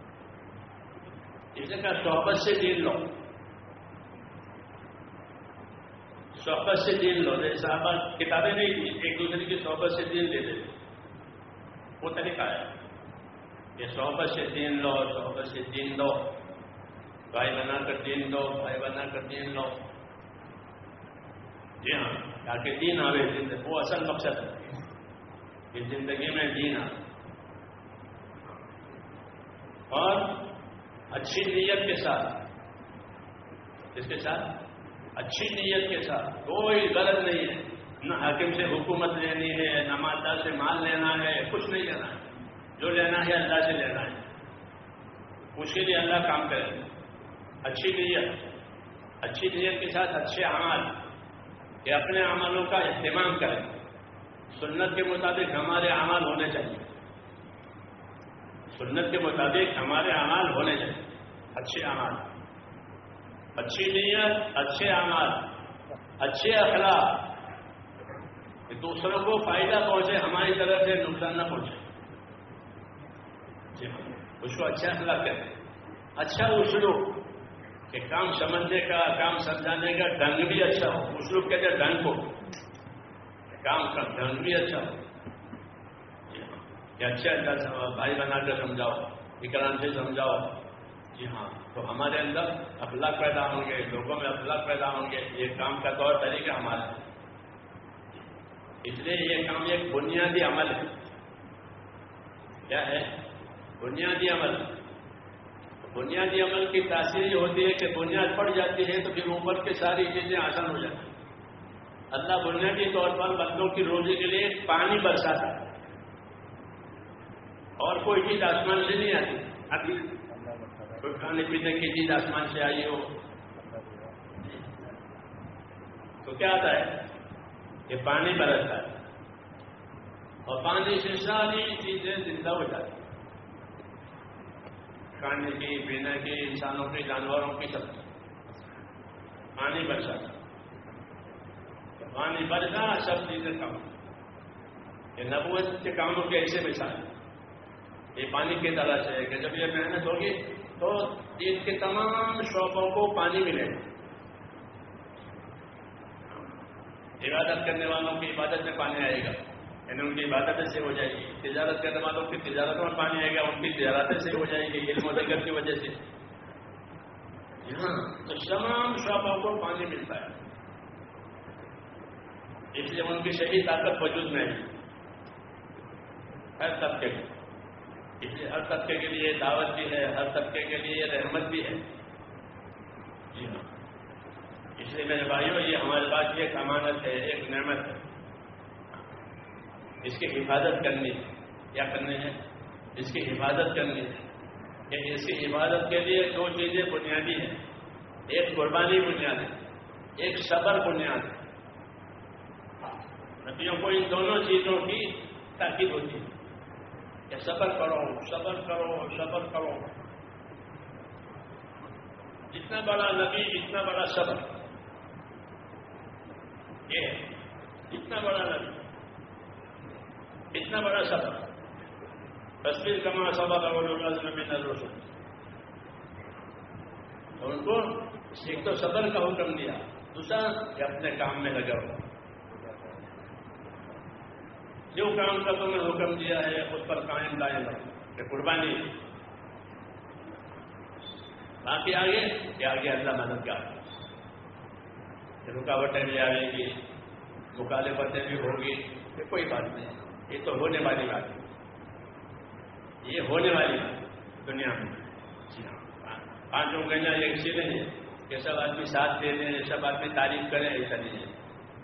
اس کا صحبت سے دین لو, صحبت سے دین لو. صحابہ کتابیں نہیں تھی, ایک دوسرے کی صحبت سے دین لے لیتے. وہ طریقہ ہے کہ صحبت سے دین لو, صحبت سے دین دو. بھائی بنا کر دین دو, بھائی بنا کر دین لو. جی ہاں, تاکہ دین آوے. وہ اصل مقصد ہے کہ زندگی میں دین آئے. اور اچھی نیت کے ساتھ, اس کے ساتھ اچھی نیت کے ساتھ, کوئی غرض نہیں ہے. نہ حاکم سے حکومت لینی ہے, نہ مالدار سے مال لینا ہے, کچھ نہیں لینا ہے. جو لینا ہے اللہ سے لینا ہے, اس کے لیے اللہ کام کرے. اچھی نیت کے ساتھ اچھے اعمال, کہ اپنے عملوں کا اہتمام کریں. سنت کے مطابق ہمارے اعمال ہونے چاہیے, سنت کے مطابق ہمارے اعمال ہونے چاہیے. اچھے اعمال, اچھی نیت, اچھے اعمال, اچھے اخلاق, کہ دوسروں کو فائدہ پہنچے, ہماری طرف سے نقصان نہ پہنچے. اس کو اچھا اخلاق کہتے ہیں. اچھا اسلوب, کہ کام سمجھنے کا, کام سمجھانے کا ڈھنگ بھی اچھا ہو. اسلوب کہتے ہیں ڈھنگ کو, کام کا ڈھنگ بھی اچھا ہو. کہ اچھا بھائی بنا کر سمجھاؤ, اکرام سے سمجھاؤ. جی ہاں, تو ہمارے اندر اخلاق پیدا ہوں گے, لوگوں میں اخلاق پیدا ہوں گے. یہ کام کا طور طریقہ ہمارا, اس لیے یہ کام ایک بنیادی عمل ہے. کیا ہے؟ بنیادی عمل. بنیادی عمل کی تاثیر یہ ہوتی ہے کہ بنیاد پڑ جاتی ہے تو پھر اوپر کی ساری چیزیں آسان ہو جاتی ہیں. اللہ بنیادی طور پر بندوں کی روزی کے لیے پانی برساتا ہے, اور کوئی چیز آسمان سے نہیں آتی. کوئی کھانے پینے کی چیز آسمان سے آئی ہو تو تو کیا آتا ہے کہ پانی برستا ہے اور پانی سے ساری چیزیں زندہ ہو جاتی ہیں، کھانے کی، پینے کی، انسانوں کی، جانوروں کی، سب پانی برسا، پانی برسا سب چیزیں کم۔ یہ نبوت کے کاموں کے ایسے مثال یہ پانی کی طرح سے ہے کہ جب یہ محنت ہوگی تو دین کے تمام شعبوں کو پانی ملے گا۔ عبادت کرنے والوں کی عبادت میں پانی آئے گا، یعنی ان کی عبادت سے ہو جائے گی، تجارت کرنے والوں کی تجارت میں پانی آئے گا، ان کی تجارت سے ہو جائے گی علم و ذکر کی وجہ سے۔ تو تمام شعبوں کو پانی ملتا ہے، اس لیے ان کی شدید طاقت وجود میں ہے ہر طبقے کی، اس لیے ہر طبقے کے لیے دعوت بھی ہے، ہر طبقے کے لیے رحمت بھی ہے۔ جی ہاں، اس لیے میرے بھائیوں یہ ہمارے پاس ایک امانت ہے، ایک نعمت ہے، اس کی حفاظت کرنی ہے۔ کیا کرنی ہے؟ اس کی حفاظت کرنی ہے کہ اس کی حفاظت کے لیے دو چیزیں بنیادی ہیں، ایک قربانی بنیاد ہے، ایک صبر بنیاد ہے۔ نبیوں کو ان دونوں چیزوں کی تاکید ہوتی ہے کہ صبر کرو، صبر کرو، صبر کرو۔ جتنا بڑا نبی اتنا بڑا صبر، یہ اتنا بڑا نبی اتنا بڑا صبر۔ تصویر کما صبر من الرسل، ان کو ایک تو صبر کا حکم دیا، دوسرا کہ اپنے کام میں لگا ہو، جو کام کا تمہیں حکم دیا ہے اس پر قائم رہو کہ قربانی۔ باقی آگے کہ آگے اللہ مددگار، رکاوٹیں بھی آئیں گی، مخالفتیں بھی ہوگی، یہ کوئی بات نہیں، یہ تو ہونے والی بات ہے، یہ ہونے والی بات دنیا میں۔ جی ہاں، پانچوں کہنا یہ اسی نہیں ہے کہ سب آدمی ساتھ دے دیں، سب آدمی تعریف کریں، ایسا نہیں ہے،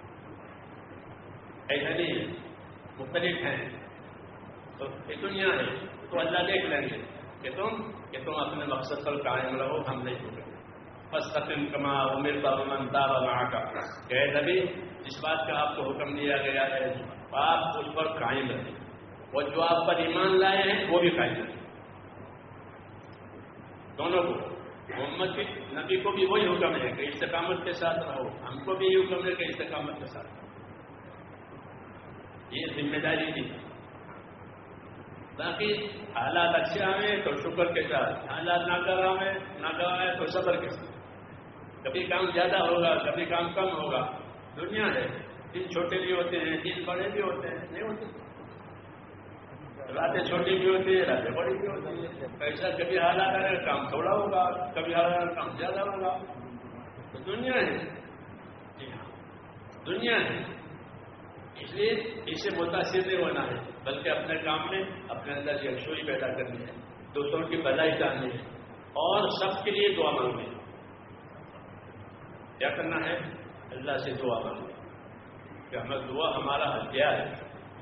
ایسا نہیں ہے، مختلف ہیں۔ تو یہ دنیا ہے تو اللہ دیکھ لیں گے کہ تم اپنے مقصد پر قائم رہو، ہم نہیں ہو گئے۔ فاستقم کما امرت ومن تاب معک، کہ نبی جس بات کا آپ کو حکم دیا گیا ہے آپ اس پر قائم رہیں، اور جو آپ پر ایمان لائے ہیں وہ بھی قائم رہیں، دونوں کو۔ محمد کے نبی کو بھی وہی حکم ہے کہ استقامت کے ساتھ رہو، ہم کو بھی یہ حکم ہے کہ استقامت کے ساتھ رہو، یہ ذمہ داری تھی۔ باقی حالات اچھے آئے تو شکر کے ساتھ، حالات ناکارآئے تو صبر کے ساتھ۔ کبھی کام زیادہ ہوگا، کبھی کام کم ہوگا، دنیا ہے، دن چھوٹے بھی ہوتے ہیں، دن بڑے بھی ہوتے ہیں، نہیں ہوتے، راتیں چھوٹی بھی ہوتی ہیں، راتیں بڑی بھی ہوتی ہیں۔ ایسا کبھی حالات آئے کام تھوڑا ہوگا، کبھی حالات کام زیادہ ہوگا، تو دنیا ہے۔ جی ہاں، دنیا ہے، اس لیے اسے متاثر نہیں ہونا ہے، بلکہ اپنے کام میں اپنے اندر یکسوئی پیدا کرنی ہے، دوسروں کی بھلائی چاہنی ہے، اور سب کے لیے دعا مانگنی ہے۔ کیا کرنا ہے؟ اللہ سے دعا مانگنی کہ ہمیں دعا ہمارا ہتھیار ہے۔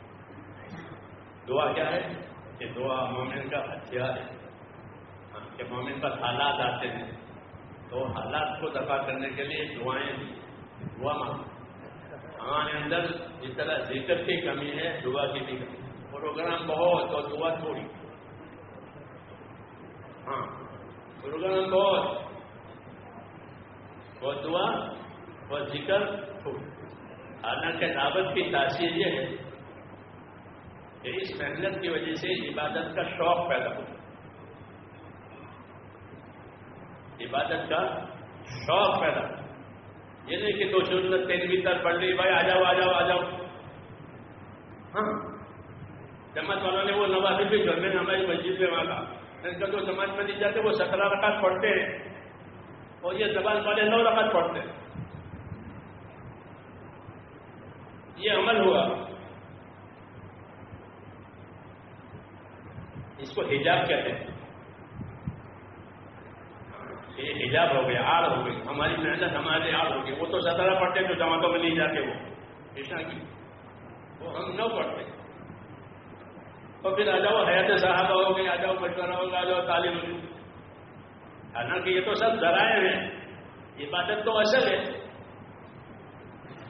دعا کیا ہے؟ کہ دعا مومن کا ہتھیار ہے، کہ مومن پر حالات آتے ہیں تو حالات کو دفع کرنے کے لیے دعائیں، دعا مانگو۔ ہمارے اندر جس طرح ذکر کی کمی ہے، دعا کی بھی کمی، پروگرام بہت اور دعا تھوڑی۔ ہاں، پروگرام بہت اور دعا اور ذکر تھوڑی۔ حالانکہ دعوت کی تاثیر یہ ہے کہ اس محنت کی وجہ سے عبادت کا شوق پیدا ہو، عبادت کا شوق پیدا ہو۔ یہ نہیں کہ دو سنت تین بھیتر پڑھ لی، بھائی آ جاؤ آ جاؤ آ جاؤ۔ ہاں، جماعت والوں نے وہ نوافل بھی گھر میں ہماری مسجد میں مانگا، ان کا جو جماعت میں نہیں جاتے وہ 17 رکعت پڑھتے ہیں، اور یہ زبان والے 9 رکعت پڑھتے ہیں۔ یہ عمل ہوا، اس کو حجاب کہتے ہیں۔ یہ حجاب ہو گیا، آڑ ہو گئی، ہماری محنت ہمارے آڑ ہو گئی۔ وہ تو 17 پڑھتے جو جماعتوں میں نہیں جاتے، وہ عشاء کی، وہ ہم 9 پڑھتے۔ تو پھر آ جاؤ حیات صحابہ ہو گئی، آ جاؤ مشورہ ہوگا، آ جاؤ تعلیم ہوگی۔ حالانکہ یہ تو سب ذرائع ہیں، عبادت تو اصل ہے۔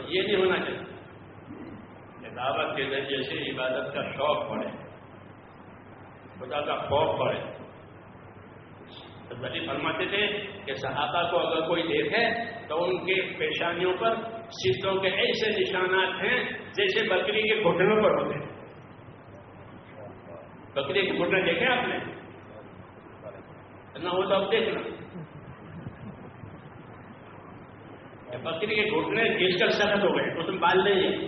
یہ نہیں ہونا چاہیے کہ دعوت کے ذریعے سے عبادت کا شوق بڑھے، خدا کا خوف بڑھے۔ نبی فرماتے تھے کہ صحابہ کو اگر کوئی دیکھے تو ان کے پیشانیوں پر سجدوں کے ایسے نشانات ہیں جیسے بکری کے گھٹنوں پر ہوتے ہیں۔ بکری کے گھٹنے دیکھے آپ نے؟ نہ ہو تو اب دیکھنا، بکری کے گھٹنے گھس کر سخت ہو گئے، اس میں بال نہیں ہے،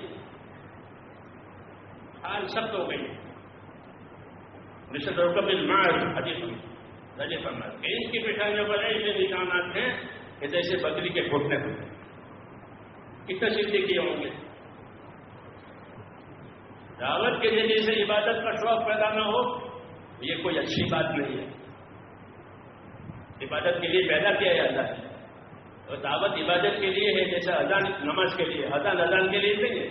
حال سخت ہو گئی۔ حدیث کہ ان کی پیشانیوں پر ایسے نشانات ہیں کہ جیسے بکری کے گھٹنے ہوتے ہیں۔ کتنے سجدے کیے ہوں گے؟ دعوت کے ذریعے سے عبادت کا شوق پیدا نہ ہو یہ کوئی اچھی بات نہیں ہے۔ عبادت کے لیے پیدا کیا جاتا ہے اور دعوت عبادت کے لیے ہے، جیسا اذان نماز کے لیے، اذان کے لیے نہیں ہے،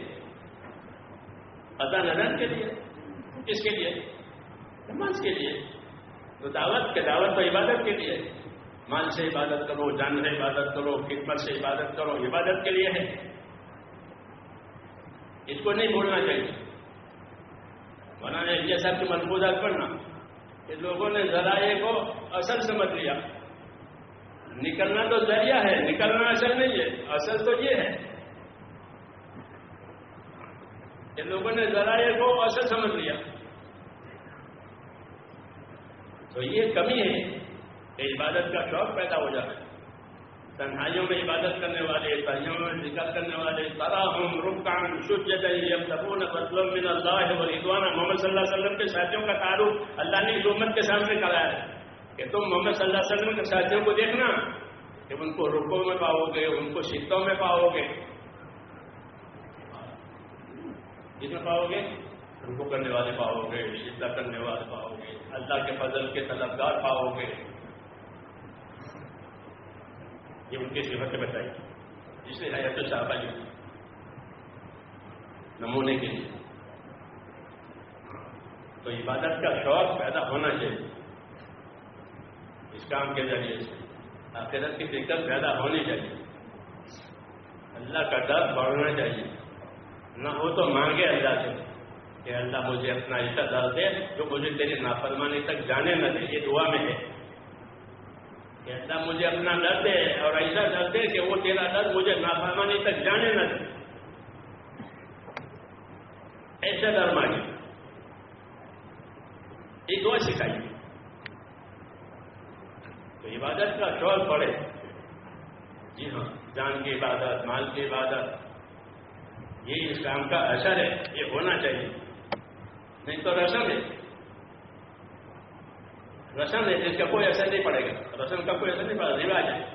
اذان کے لیے، کس کے لیے؟ نماز کے لیے۔ تو دعوت تو عبادت کے لیے، مال سے عبادت کرو، جان سے عبادت کرو، خدمت سے عبادت کرو، عبادت کے لیے ہے، اس کو نہیں بھولنا چاہیے۔ مولانا الیاس صاحب کی ملفوظات پڑھنا کہ لوگوں نے ذرائع کو اصل سمجھ لیا، نکلنا تو ذریعہ ہے، نکلنا اصل نہیں ہے، اصل تو یہ ہے کہ لوگوں نے ذرائع کو اصل سمجھ لیا۔ تو یہ کمی ہے کہ عبادت کا شوق پیدا ہو جاتا ہے۔ تنہائیوں میں عبادت کرنے والے، تنہائیوں میں ذکر کرنے والے، تراہم رکعا سجدا یبتغون فضلا من اللہ ورضوانا، محمد صلی اللہ علیہ وسلم کے ساتھیوں کا تعارف اللہ نے اس امت کے سامنے کرایا ہے کہ تم محمد صلی اللہ علیہ وسلم کے ساتھیوں کو دیکھنا کہ ان کو رکوع میں پاؤ گے، ان کو سجدوں میں پاؤ گے، کس میں پاؤ گے؟ رکوع کرنے والے پاؤ گے، سجدہ کرنے والے پاؤ گے، اللہ کے فضل کے طلبگار پاؤ گے۔ یہ ان کی صفتیں بتائی، جس نے حیات صحابہ کی نمونے کے لیے۔ تو عبادت کا شوق پیدا ہونا چاہیے اس کام کے ذریعے سے، آخرت کی فکر پیدا ہونی چاہیے، اللہ کا ڈر بڑھنا چاہیے۔ نہ ہو تو مانگے اللہ سے کہ اللہ مجھے اپنا ایسا ڈر دے جو مجھے تیری نافرمانی تک جانے نہ دے۔ یہ دعا میں ہے کہ اللہ مجھے اپنا ڈر دے اور ایسا ڈر دے کہ وہ تیرا ڈر مجھے نافرمانی تک جانے نہ دے، ایسا ڈر مانگے۔ یہ دعا سکھائی تو عبادت کا شوق پڑے۔ جی ہاں، جان کی عبادت، مال کی عبادت، یہ اسلام کا اثر ہے، یہ ہونا چاہیے، نہیں تو رسم ہے، رسم ہے جس کا کوئی اثر نہیں پڑے گا، رسم کا کوئی اثر نہیں پڑے گا، رواج ہے۔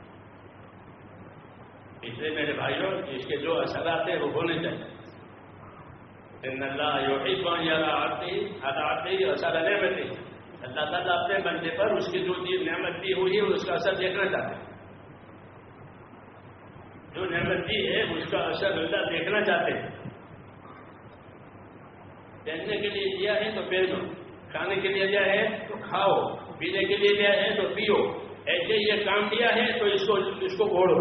اس لیے میرے بھائیوں اس کے جو اثرات ہیں وہ ہونے چاہیے۔ ان اللہ یحب ان یری عبده اثر نعمته، اللہ تعالیٰ اپنے بندے پر اس کی جو نعمت دی ہوئی ہے اس کا اثر دیکھنا چاہتے ہیں، جو نعمت دی ہے اس کا اثر اللہ دیکھنا چاہتے ہیں۔ پہننے کے لیے دیا ہے تو پہنو، کھانے کے لیے دیا ہے تو کھاؤ، پینے کے لیے دیا ہے تو پیو، ایسے یہ کام دیا ہے تو اس کو گھوڑو،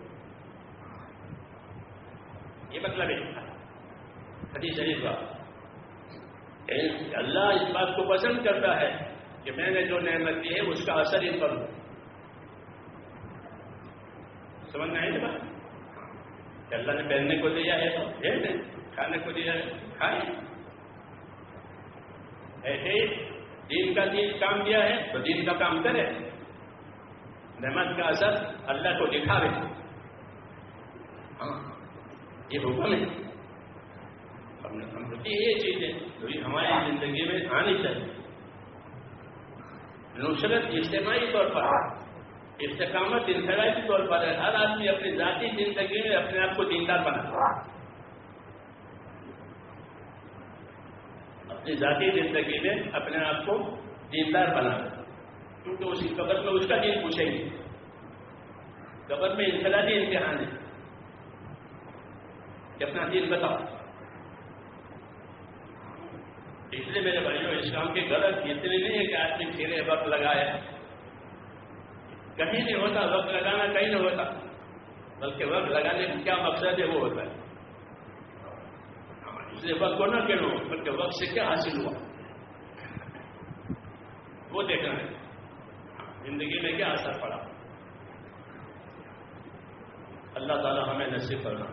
یہ مطلب ہے حدیث شریف کا۔ اللہ اس بات کو پسند کرتا ہے کہ میں نے جو نعمت دی ہے اس کا اثر ان پر ہو۔ سمجھ میں آئی نا بات کہ اللہ نے پہننے کو دیا ہے تو پہنے، کھانے کو دیا ہے کھائیں، ایسے ہی دین کا کام دیا ہے تو دین کا کام کرے، نعمت کا اثر اللہ کو دکھاوے۔ ہاں یہ حکم ہے، یہ چیزیں جو ہماری زندگی میں آنی چاہیے۔ نصرت اجتماعی طور پر، استقامت انفرادی طور پر ہے، ہر آدمی اپنی ذاتی زندگی میں اپنے آپ کو دیندار بناتا ہے، اپنی ذاتی زندگی میں اپنے آپ کو دیندار بناتا ہے، کیونکہ اسی قبر میں اس کا دین پوچھیں گے، قبر میں انفرادی امتحان ہے کہ اپنا دین بتاؤ۔ اس لیے میرے بھائیوں اسلام کی غرض اتنی نہیں ہے کہ آدمی پھرے وقت لگائے، کہیں نہیں ہوتا، وقت لگانا کہیں نہیں ہوتا، بلکہ وقت لگانے کا کیا مقصد ہے وہ ہوتا ہے. اس لیے وقت کو نہ کہو بلکہ وقت سے کیا حاصل ہوا وہ دیکھنا ہے. زندگی میں کیا اثر پڑا. اللہ تعالی ہمیں نصیب کرنا.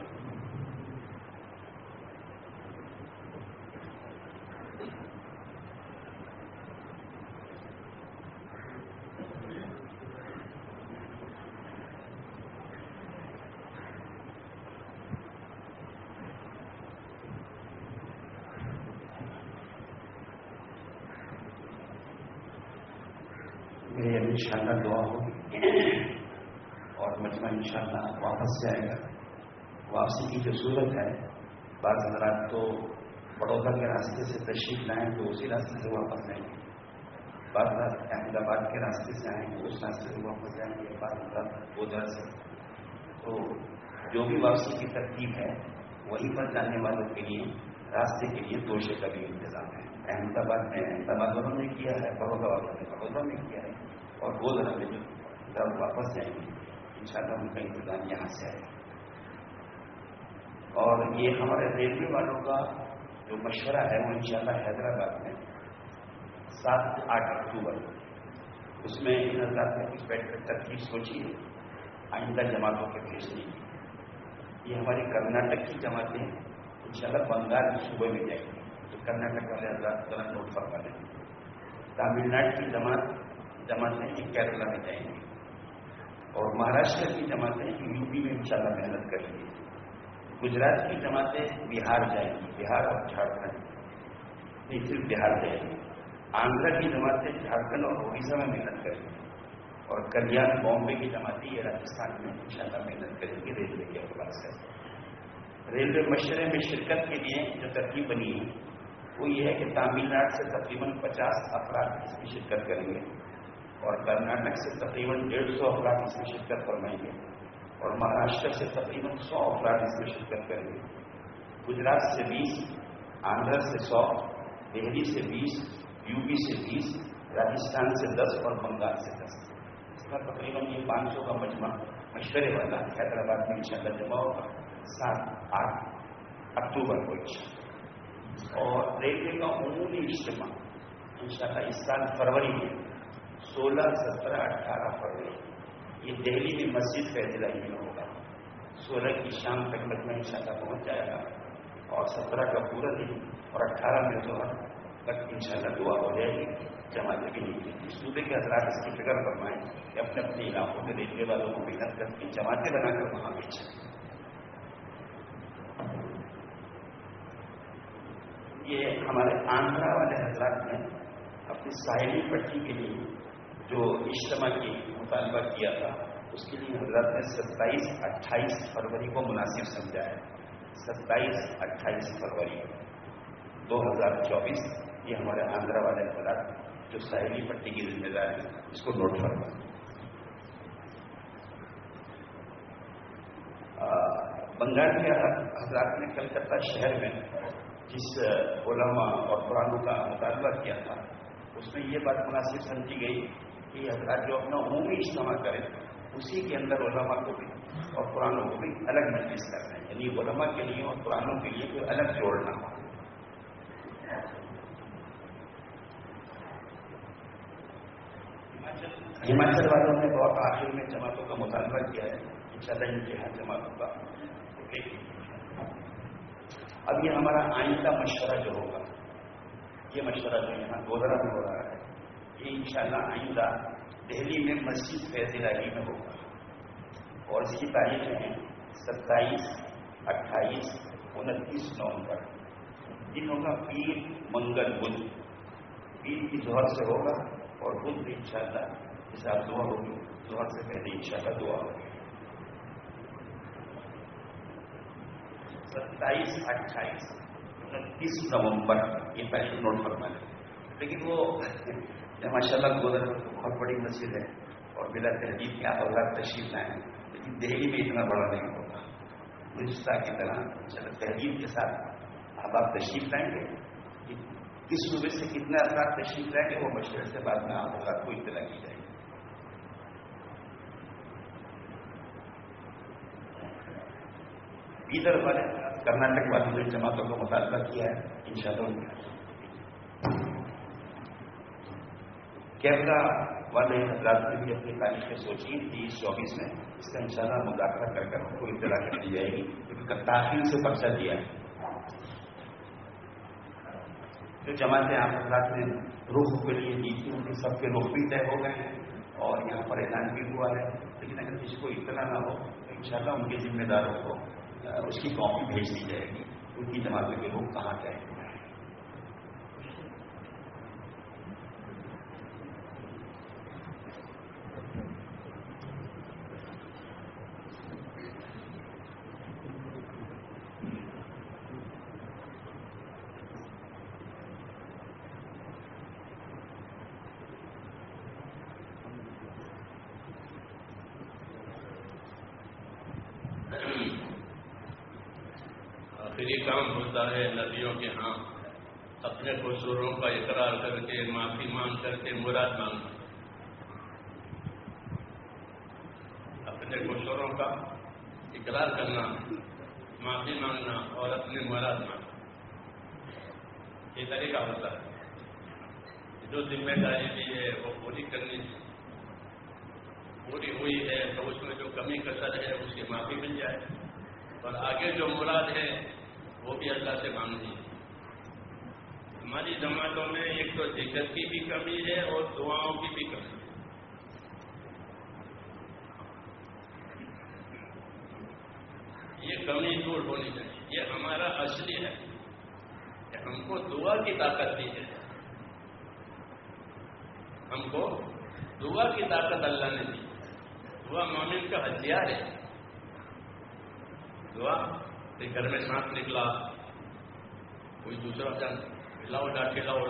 انشاءاللہ دعا ہوگی اور مجمع انشاءاللہ واپس جائے گا. واپسی کی جو صورت ہے بعض حضرات تو بڑودہ کے راستے سے تشریف لائیں تو اسی راستے سے واپس جائیں گے. بعض حضرات احمد آباد کے راستے سے آئیں گے اس راستے سے واپس جائیں گے. بعض حضرات ادھر سے. تو جو بھی واپسی کی ترتیب ہے وہیں پر جانے والوں کے لیے راستے کے لیے توشے کا بھی انتظام ہے. احمد آباد میں احمد آباد والوں نے کیا ہے, بڑودہ والوں نے بڑودہ میں کیا ہے, اور وہ ذرا میں جب واپس جائیں گے انشاءاللہ ان کا انتظام یہاں سے آئے گا. اور یہ ہمارے ریلوے والوں کا جو مشورہ ہے وہ انشاءاللہ حیدرآباد میں 7-8 اکتوبر اس میں ان حضرات نے کچھ بیٹھ کر ترتیب سوچی ہے آئندہ جماعتوں کے بھیجنے کی. یہ ہماری کرناٹک کی جماعتیں انشاءاللہ بنگال کے صوبے میں جائیں گی. کرناٹک والے حضرات ذرا نوٹ فرما لیں. تامل ناڈو کی جماعتیں یہ کیرلا میں جائیں گی, اور مہاراشٹر کی جماعتیں یو پی میں انشاءاللہ محنت کریں گی. گجرات کی جماعتیں بہار جائیں گی, بہار اور جھارکھنڈ نہیں صرف بہار جائیں گی. آندھرا کی جماعتیں جھارکھنڈ اور اڑیسہ میں محنت کریں گی, اور کلیان بامبے کی جماعتیں یہ راجستھان میں انشاءاللہ محنت کریں گی ریلوے کے اعتبار سے. ریلوے مشورے میں شرکت کے لیے جو ترتیب بنی ہے وہ یہ ہے کہ تامل ناڈو سے تقریباً 50 افراد اس میں شرکت کریں گے, اور کرناٹک سے تقریباً 150 افراد اس میں شرکت فرمائیں گے, اور مہاراشٹر سے تقریباً 100 افراد اس میں شرکت کریں گے. گجرات سے 20, آندھرا سے 100, دہلی سے 20, یو پی سے 20, راجستھان سے 10 اور بنگال سے 10. اس کا تقریباً یہ 500 کا مجمع مشورے والا حیدرآباد میں انشاءاللہ جمع ہوگا 7-8 اکتوبر کو. اور ریلوے کا عمومی اجتماع انشاءاللہ اس سال فروری میں 16, 17, 18 فروری یہ دہلی میں مسجد فیض الہی میں ہوگا. 16 کی شام تک مجمع انشاءاللہ پہنچ جائے گا, اور 17 کا پورا دن اور 18 میں ظہر تک انشاءاللہ دعا ہو جائے گی. جماعتیں بھی نہیں صوبے کے حضرات اس کی فکر فرمائیں کہ اپنے اپنے علاقوں میں ریلوے والوں کو محنت کر کے جماعتیں بنا کر وہاں بیچیں. یہ ہمارے آندھرا والے حضرات نے اپنی ساحلی پٹی کے لیے جو اجتماع کی مطالبہ کیا تھا اس کے لیے حضرات نے 27-28 فروری کو مناسب سمجھا ہے. 27-28 فروری 2024 یہ ہمارے آندھرا والے حضرات جو ساحلی پٹی کی ذمہ دار ہے اس کو نوٹ فرمائیں. بنگال کے حضرات نے کلکتہ شہر میں جس علماء اور قرآنوں کا مطالبہ کیا تھا اس میں یہ بات مناسب سمجھی گئی کہ حضرات جو اپنا عمومی اجتماع کریں اسی کے اندر علماء کو بھی اور قرآنوں کو بھی الگ مجلس کرنا ہے. یعنی علماء کے لیے اور قرآنوں کے لیے کوئی الگ جوڑنا ہو. ہماچل والوں نے بہت آخر میں جماعتوں کا مطالبہ کیا ہے. انشاءاللہ ان کے یہاں جماعتوں کا اب یہ ہمارا آئندہ مشورہ جو ہوگا, یہ مشورہ جو یہاں گودرا میں ہو رہا ہے یہ انشاءاللہ آئندہ دہلی میں مسجد فیض الہی میں ہوگا. اور اس کی تاریخیں ہیں 27, 28, 29 نومبر. دن ہوگا پیر, منگل, بدھ. پیر کی ظہر سے ہوگا اور بدھ بھی انشاءاللہ حساب دعا ہوگی. ظہر سے پہلے انشاءاللہ دعا ہوگی. 27, 28, 29 نومبر یہ تاریخ نوٹ فرما لیں. لیکن وہ ماشاء اللہ گودر بہت بڑی مسجد ہے اور بلا تہذیب کے آپ اولاد تشریف لائیں, لیکن دہلی میں اتنا بڑا نہیں ہوگا. ہندوستان کی طرح تہذیب کے ساتھ آپ تشریف لائیں گے. کس صوبے سے کتنے افراد تشریف لائیں گے وہ مشورے سے بعد میں آپ اولاد کو اطلاع کی جائے گی. ادھر والے کرناٹک والی جو جماعتوں کا مطالبہ کیا ہے انشاءاللہ کیرلا والے حضرات نے بھی اپنی تاریخیں سوچی 30-24 میں اس کا انشاءاللہ مذاکرہ کر کر ان کو اطلاع کر دی جائے گی، کیونکہ تاخیر سے پرچہ دیا ہے. جو جماعتیں آپ حضرات نے رخ کے لیے دی تھی ان کے سب کے رخ بھی طے ہو گئے ہیں اور یہاں پر اعلان بھی ہوا ہے. لیکن اگر کسی کو اطلاع نہ ہو تو انشاءاللہ ان کے ذمہ داروں کو اس کی کاپی بھیج دی جائے گی ان کی جماعتوں کے لوگ کہاں گئے. آخری کام ہوتا ہے نبیوں کے ہاں اپنے قصوروں کا اقرار کر کے معافی مانگ کر کے مراد مانگنا. اپنے قصوروں کا اقرار کرنا، معافی مانگنا اور اپنے مراد مانگنا، یہ طریقہ ہوتا ہے. جو ذمہ داری بھی ہے وہ پوری کرنی چاہیے. پوری ہوئی ہے تو اس میں جو کمی کسر ہے اس کی معافی مل جائے اور آگے جو مراد ہے وہ بھی اللہ سے مانگنی ہے. ہماری جماعتوں میں ایک تو ذکر کی بھی کمی ہے اور دعاؤں کی بھی کمی ہے. یہ کمی دور ہونی چاہیے. یہ ہمارا اصلی ہے کہ ہم کو دعا کی طاقت دی ہے. ہم کو دعا کی طاقت اللہ نے دی. دعا مومن کا ہتھیار ہے. دعا کہ گھر میں سانپ نکلا کوئی دوسرا جان لاؤ ڈاکے لاؤ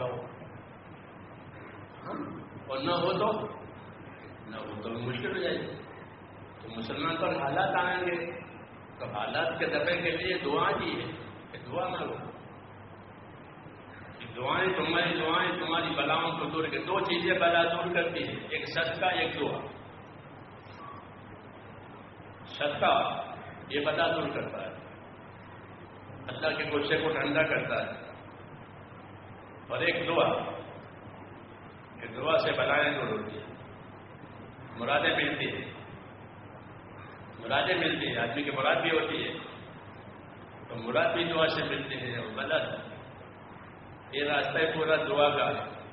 اور نہ ہو تو مشکل ہو جائے گی. تو مسلمان پر حالات آئیں گے تو حالات کے دفع کے لیے دعا دی ہے کہ دعا مانگو. دعائیں تمہاری بلاؤں کو دور کر. دو چیزیں بلا دور کرتی ہیں، ایک صدقہ ایک دعا. صدقہ یہ بلا دور کرتا ہے، اللہ کے غصے کو ٹھنڈا کرتا ہے. اور ایک دعا کہ دعا سے بلائیں دور ہوتی ہیں، مرادیں ملتی ہیں. آدمی کی مراد بھی ہوتی ہے تو مراد بھی دعا سے ملتی ہے. اور بلا یہ راستہ ہے پورا دعا کا.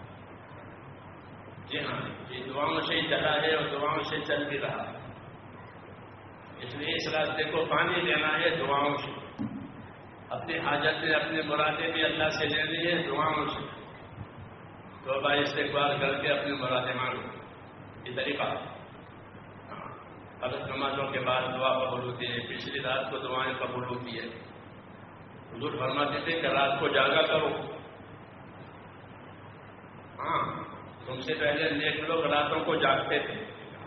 جی ہاں، یہ دعاؤں سے ہی چلا ہے اور دعاؤں سے چل بھی رہا. اس لیے اس راستے کو پانی دینا ہے دعاؤں سے. اپنی حاجتیں اپنے مرادیں بھی اللہ سے لینی ہے دعاؤں سے. توبہ استغفار کر کے اپنی مرادیں مانگو. یہ طریقہ غلط نمازوں کے بعد دعا قبول ہوتی ہے. پچھلی رات کو دعائیں قبول ہوتی ہے. حضور فرماتے تھے کہ رات کو جاگا کرو. ہاں، تم سے پہلے نیک لوگ راتوں کو جاگتے تھے.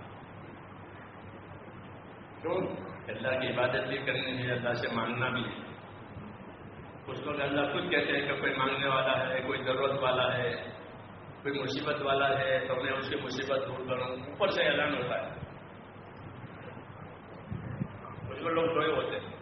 کیوں؟ اللہ کی عبادت بھی کرنی ہے، اللہ سے مانگنا بھی ہے. کچھ لوگ اللہ خود کہتے ہیں کہ کوئی مانگنے والا ہے، کوئی ضرورت والا ہے، کوئی مصیبت والا ہے تو میں اس کی مصیبت دور کروں. اوپر سے اعلان ہوتا ہے. کچھ لوگ سوئے ہوتے ہیں.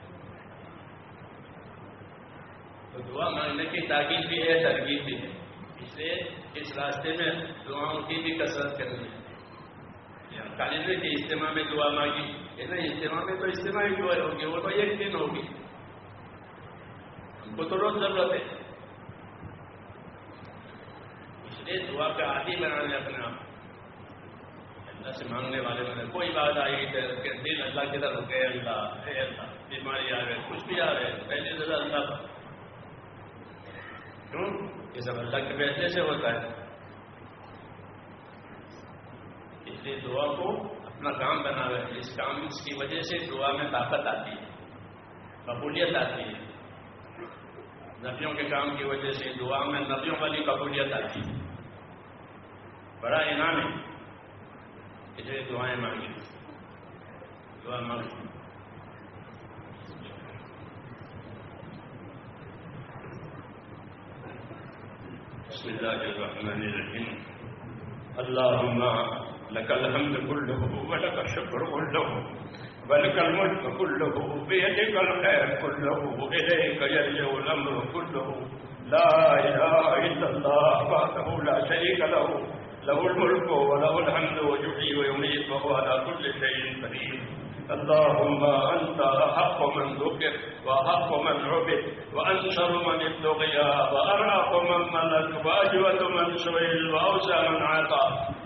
تو دعا مانگنے کی تاکید بھی ہے، ترغیب بھی ہے. اس لیے اس راستے میں دعاؤں کی بھی کثرت کرنی ہے. خالی نہیں کہ اجتماع میں دعا مانگی، اجتماع میں تو اجتماع ہی دعا ہوگی، وہ تو ایک دن ہوگی. ہم کو تو روز ضرورت ہے. اس لیے دعا کا عادی بنانے اپنے آپ اللہ سے مانگنے والے بنے. کوئی بات آئی کہ دل اللہ کی طرف گئے، اللہ بیماری آ گئے، کچھ بھی آ گئے، پہلے نظر اللہ پر. کیوں؟ یہ سب اللہ کے فیصلے سے ہوتا ہے. اس لیے دعا کو اپنا کام بنا رہے ہیں. اس کی وجہ سے دعا میں طاقت آتی ہے، قبولیت آتی ہے. نبیوں کے کام کی وجہ سے دعا میں نبیوں والی قبولیت آتی ہے. بڑا انعام ہے. اس لیے دعائیں مانگی، دعا مانگی. بسم اللہ الرحمن الرحیم. اللهم لك الحمد كله ولك الشكر كله ولك الملك كله بيدك الخير كله إليك يرجع الأمر كله لا إله إلا الله وحده لا شريك له له الملك وله الحمد ويحيي ويميت وهو على كل شيء قدير اللهم أنت أحق من ذكر وأحق من عبد وأنشر من ابتغي وأرحق من ملك وأجود من سئل وأوسع من عطى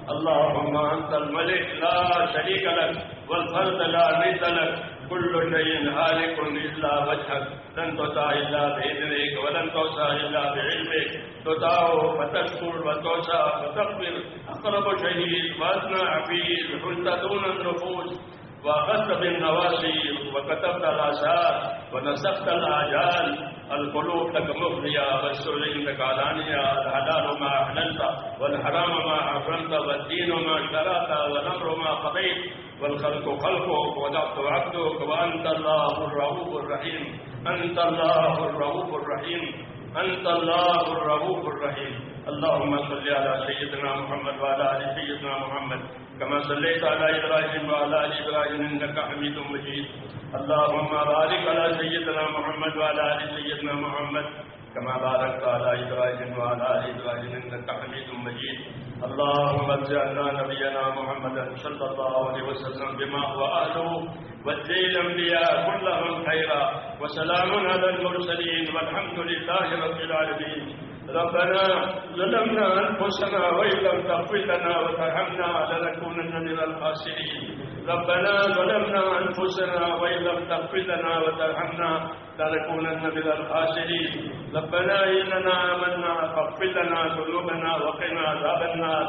اللهم أنت الملك لا شريك لك والفرد لا ند لك كل شيء هالك إلا وجهك لن تطاع إلا بإذنك ولن توسع إلا بعلمك تطاع فتشكر وتوسع فتغفر أقرب شهيد وأدنى عبيد حلت دون النفوس وأخذت بالنواسي وكتبت الآثار ونسخت الآجال القلوب لك مفضية والسر عندك علانية الحلال ما أحللت والحرام ما حرمت والدين ما شرعت والأمر ما قضيت والخلق خلقك والعبد عبدك وأنت الله الرؤوف الرحيم أنت الله الرؤوف الرحيم أنت الله الرؤوف الرحيم اللهم صل على سيدنا محمد وعلى آل سيدنا محمد كما صليت على إبراهيم وعلى آل إبراهيم إنك حميد مجيد اللهم بارك على سيدنا محمد وعلى آل سيدنا محمد كما باركت على إبراهيم وعلى آل إبراهيم إنك حميد مجيد اللهم اجعلنا نبينا محمدا صلى الله عليه وسلم بما هو أهله واجزي الأنبياء كلهم خيرا وسلام على المرسلين والحمد لله رب العالمين ربنا ظلمنا أنفسنا وإن لم تغفر لنا وترحمنا لنكونن من الخاسرين ربنا ظلمنا أنفسنا وإن لم تغفر لنا وترحمنا لنكونن من الخاسرين ربنا إننا آمنا فاغفر لنا ذنوبنا وقنا عذاب النار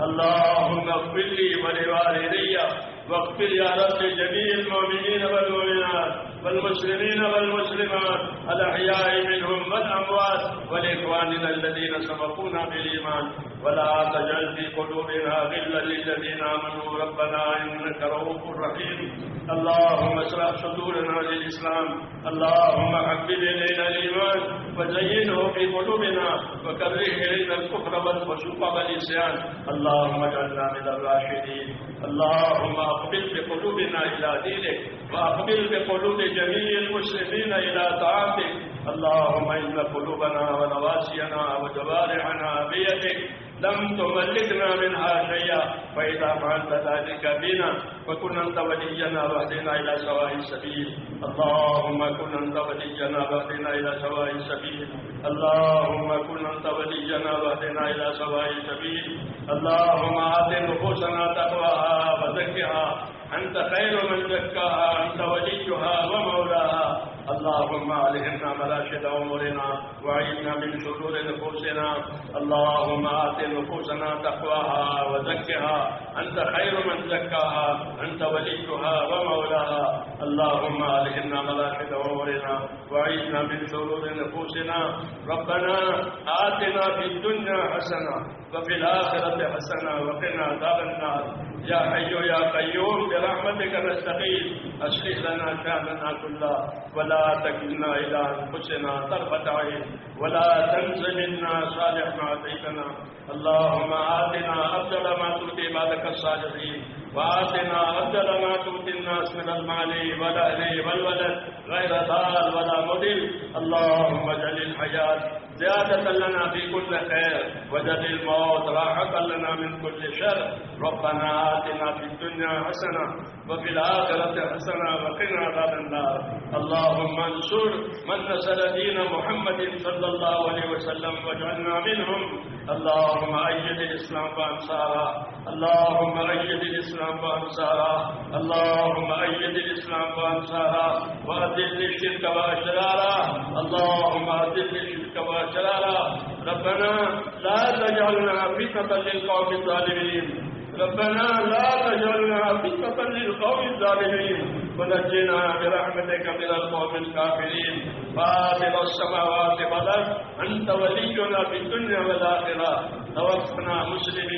اللهم اغفر لي ولوالدي واغفر يا رب جميع المؤمنين والمؤمنات والمسلمين والمسلمات الأحياء منهم والأموات ولإخواننا الذين سبقونا بالإيمان ولا تجعل في قلوبنا غلا للذين آمنوا ربنا إنك رؤوف رحيم اللهم اشرح صدورنا للإسلام اللهم حبب إلينا الإيمان وزينه في قلوبنا وكره إلينا الكفر والفسوق والعصيان اللهم اجعلنا من الراشدين اللهم أقبل بقلوبنا إلى دينك وأقبل بقلوب جميع المسلمين إلى طاعتك اللهم إن قلوبنا ونواسينا وجوارحنا بيدك لم تملكنا منها شيئا فإذا فعلت ذلك بنا فكن أنت ولينا واهدنا إلى سواء السبيل اللهم كن أنت ولينا واهدنا إلى سواء السبيل اللهم كن أنت ولينا واهدنا إلى سواء السبيل اللهم آت نفوسنا تقواها وزكها أنت خير من زكاها أنت وليها ومولاها اللهم علمنا مراشد أمورنا وعينا من شرور نفوسنا اللهم آت نفوسنا تقواها وزكها أنت خير من زكاها أنت وليها ومولاها اللهم علمنا مراشد أمورنا وعينا من شرور نفوسنا ربنا آتنا في الدنيا حسنة وفي الآخرة حسنة وقنا عذاب النار يا حي يا قيوم برحمتك نستغيث أصلح لنا شأننا كله ولا تكلنا إلى أنفسنا طرفة عين ولا تنس منا صالح ما أتيتنا اللهم آتنا أفضل ما تؤتي عبادك الصالحين وآتنا أفضل ما تؤتي الناس من المال والأهل والولد غير ضال ولا مضل اللهم اجعل الحياة زيادة لنا في كل خير واجعل الموت راحة لنا من كل شر ربنا آتنا في الدنيا حسنة وفي الآخرة حسنة وقنا عذاب النار اللهم انصر من نصر دين محمد صلى الله عليه وسلم واجعلنا منهم اللهم أيد الإسلام وأنصاره اللهم أيد الإسلام وأنصاره اللهم أيد الإسلام وأنصاره وأذل الشرك وأشراره اللهم أذل الشرك وأشراره ربنا لا تجعلنا فتنة للقوم الظالمين ربنا لا تجعلنا فتنة للقوم الظالمين ونجنا برحمتك من القوم الكافرين فاطر السماوات والأرض أنت ولينا في الدنيا والآخرة توفنا مسلمين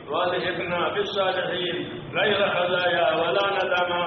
والحقنا بالصالحين غير خزايا ولا ندامى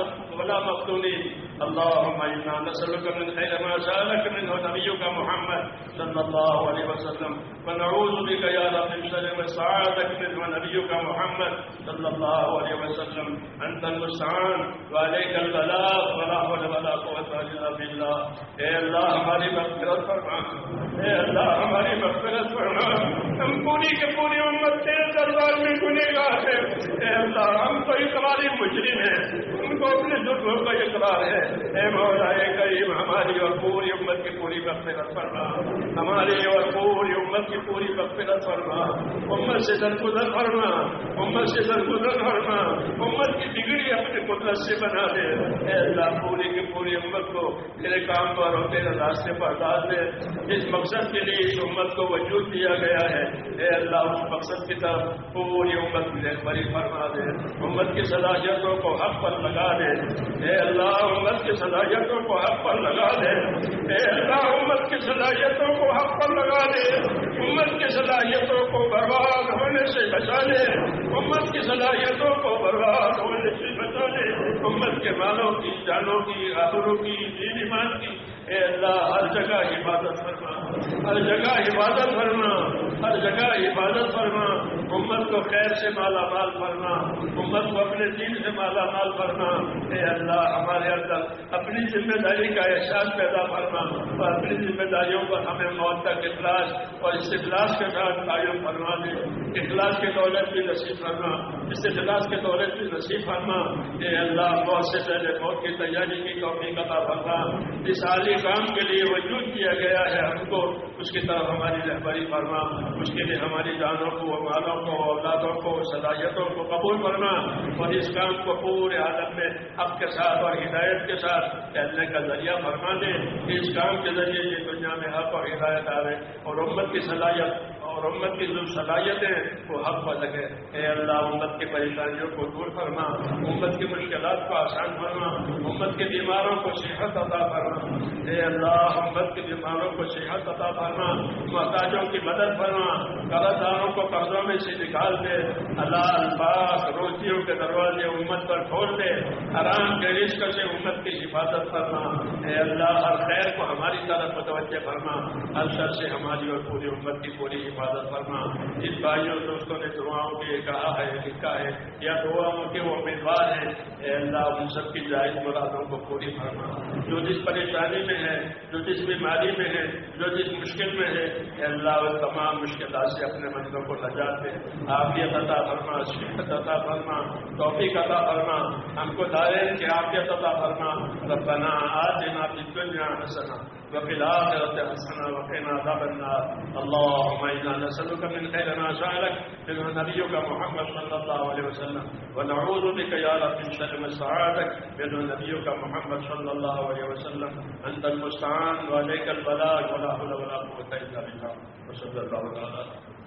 ولا مفتونين. اللهم إنا نسألك من خير ما سألك منه نبيك محمد صلى الله عليه وسلم ونعوذ بك يا رب من شر ما استعاذك منه نبيك محمد صلى الله عليه وسلم. أنت المستعان وعليك البلاغ ولا حول ولا قوة إلا بالله. اے اللہ ہماری مغفرت فرما، اے اللہ ہماری مغفرت فرما. ہم پوری کے پوری امت تیرے دربار میں گنہگار ہیں. اے اللہ ہم تو اقراری مجرم ہیں، ان کو اپنے جرموں کا اقرار ہے. اے مولا کریم ہماری اور پوری امت کی پوری مغفرت فرما، ہماری اور پوری امت کی پوری مغفرت فرما. امت سے درگزر فرما، امت سے درگزر فرما. امت کی بگڑی اپنی قدرت سے بنا دے. اے اللہ پوری کی پوری امت کو تیرے کام پر اور تیرے راستے پر ڈال دے. جس مقصد کے لیے اس امت کو وجود دیا گیا ہے، اے اللہ اس مقصد کی طرف پوری امت کی رہبری فرما دے. امت کی صلاحیتوں کو حق پر لگا دے. اے اللہ امت کی صلاحیتوں کو حق پر لگا دے. اے اللہ امت کی صلاحیتوں کو حق پر لگا دے. امت کی صلاحیتوں کو برباد ہونے سے بچا لے. امت کی صلاحیتوں کو برباد ہونے سے بچا لے. امت کے مالوں کی، جانوں کی، آبروں کی، دین ایمان کی اے اللہ ہر جگہ حفاظت فرما، ہر جگہ حفاظت فرما، ہر جگہ حفاظت فرما. امت کو خیر سے مالا مال فرما، امت کو اپنے دین سے مالا مال فرما. اے اللہ ہمارے اندر اپنی ذمہ داری کا احساس پیدا فرما اور اپنی ذمہ داریوں پر ہمیں موت تک اخلاص اور استخلاص کے ساتھ قائم فرما دے. اخلاص کی دولت بھی نصیب فرما، استخلاص کی دولت بھی نصیب فرما. اے اللہ موت سے پہلے موت کی تیاری کی توفیق عطا فرما. اس عالی کام کے لیے وجود کیا گیا ہے، ہم کو اس کی طرف ہماری رہبری فرما. اس کے لیے ہماری جانوں کو، مالوں کو، اولادوں کو، صلاحیتوں کو قبول فرما اور اس کام کو پورے عالم میں حق کے ساتھ اور ہدایت کے ساتھ چلنے کا ذریعہ فرما دے. اس کام کے ذریعے یہ دنیا میں حق اور ہدایت آئے اور امت کی صلاحیت اور امت کی جو صلاحیتیں وہ حق پر لگے. اے اللہ امت کی پریشانیوں کو دور فرما، امت کی مشکلات کو آسان فرما، امت کے بیماروں کو صحت عطا فرما. اے اللہ امت کے بیماروں کو صحت عطا فرما، محتاجوں کی مدد فرما، قرض داروں کو قرضوں میں سے نکال دے. حلال پاک روزیوں کے دروازے امت پر کھول دے، حرام کے رزق سے امت کی حفاظت فرما. اے اللہ ہر خیر کو ہماری طرف متوجہ فرما، ہر شر سے ہماری اور پوری امت کی پوری حفاظت فرما. جن بھائیوں دوستوں نے دعاؤں کے کہا ہے، لکھا ہے یا دعاؤں کے وہ امیدوار ہیں، اے اللہ ان سب کی جائز مرادوں کو پوری فرما. جو جس پریشانی میں ہے، جو جس بیماری میں ہے، جو جس مشکل میں ہے، اے اللہ وہ تمام مشکلات سے اپنے بندوں کو نجات دے. عافیت عطا فرما، صحت عطا فرما، توفیق عطا فرما. ہم کو دائرین کی عافیت عطا فرما. ربنا آتنا فی الدنیا حسنہ وفي الآخرة حسنة وقنا عذاب النار. اللهم إنا نسألك من خير ما سألك منه نبيك محمد صلى الله عليه وسلم ونعوذ بك يا رب من شر ما استعاذك منه نبيك محمد صلى الله عليه وسلم. أنت المستعان وعليك البلاغ ولا حول ولا قوة إلا بالله. وصلى الله تعالى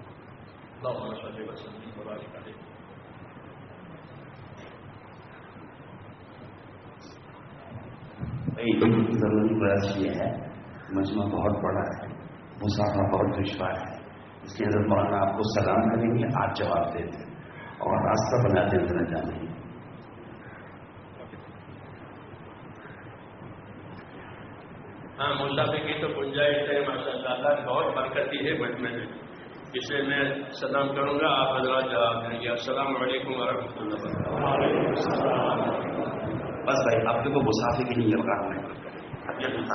اللهم صل وسلم وبارك عليه. ضروری بات یہ ہے مجمع بہت بڑا ہے، مسافہ بہت دشوار ہے، اس لیے حضرت مولانا آپ کو سلام کریں گے، آپ جواب دیں اور راستہ بنا دیں نہ جانے. ہاں مسافر کی تو گنجائش ہے ماشاء اللہ، بہت برکتی ہے مجمع میں. اسے میں سلام کروں گا، آپ حضرات جواب دیں گے. السلام علیکم ورحمۃ اللہ وبرکاتہ. بس بھائی آپ کو مسافر کے لیے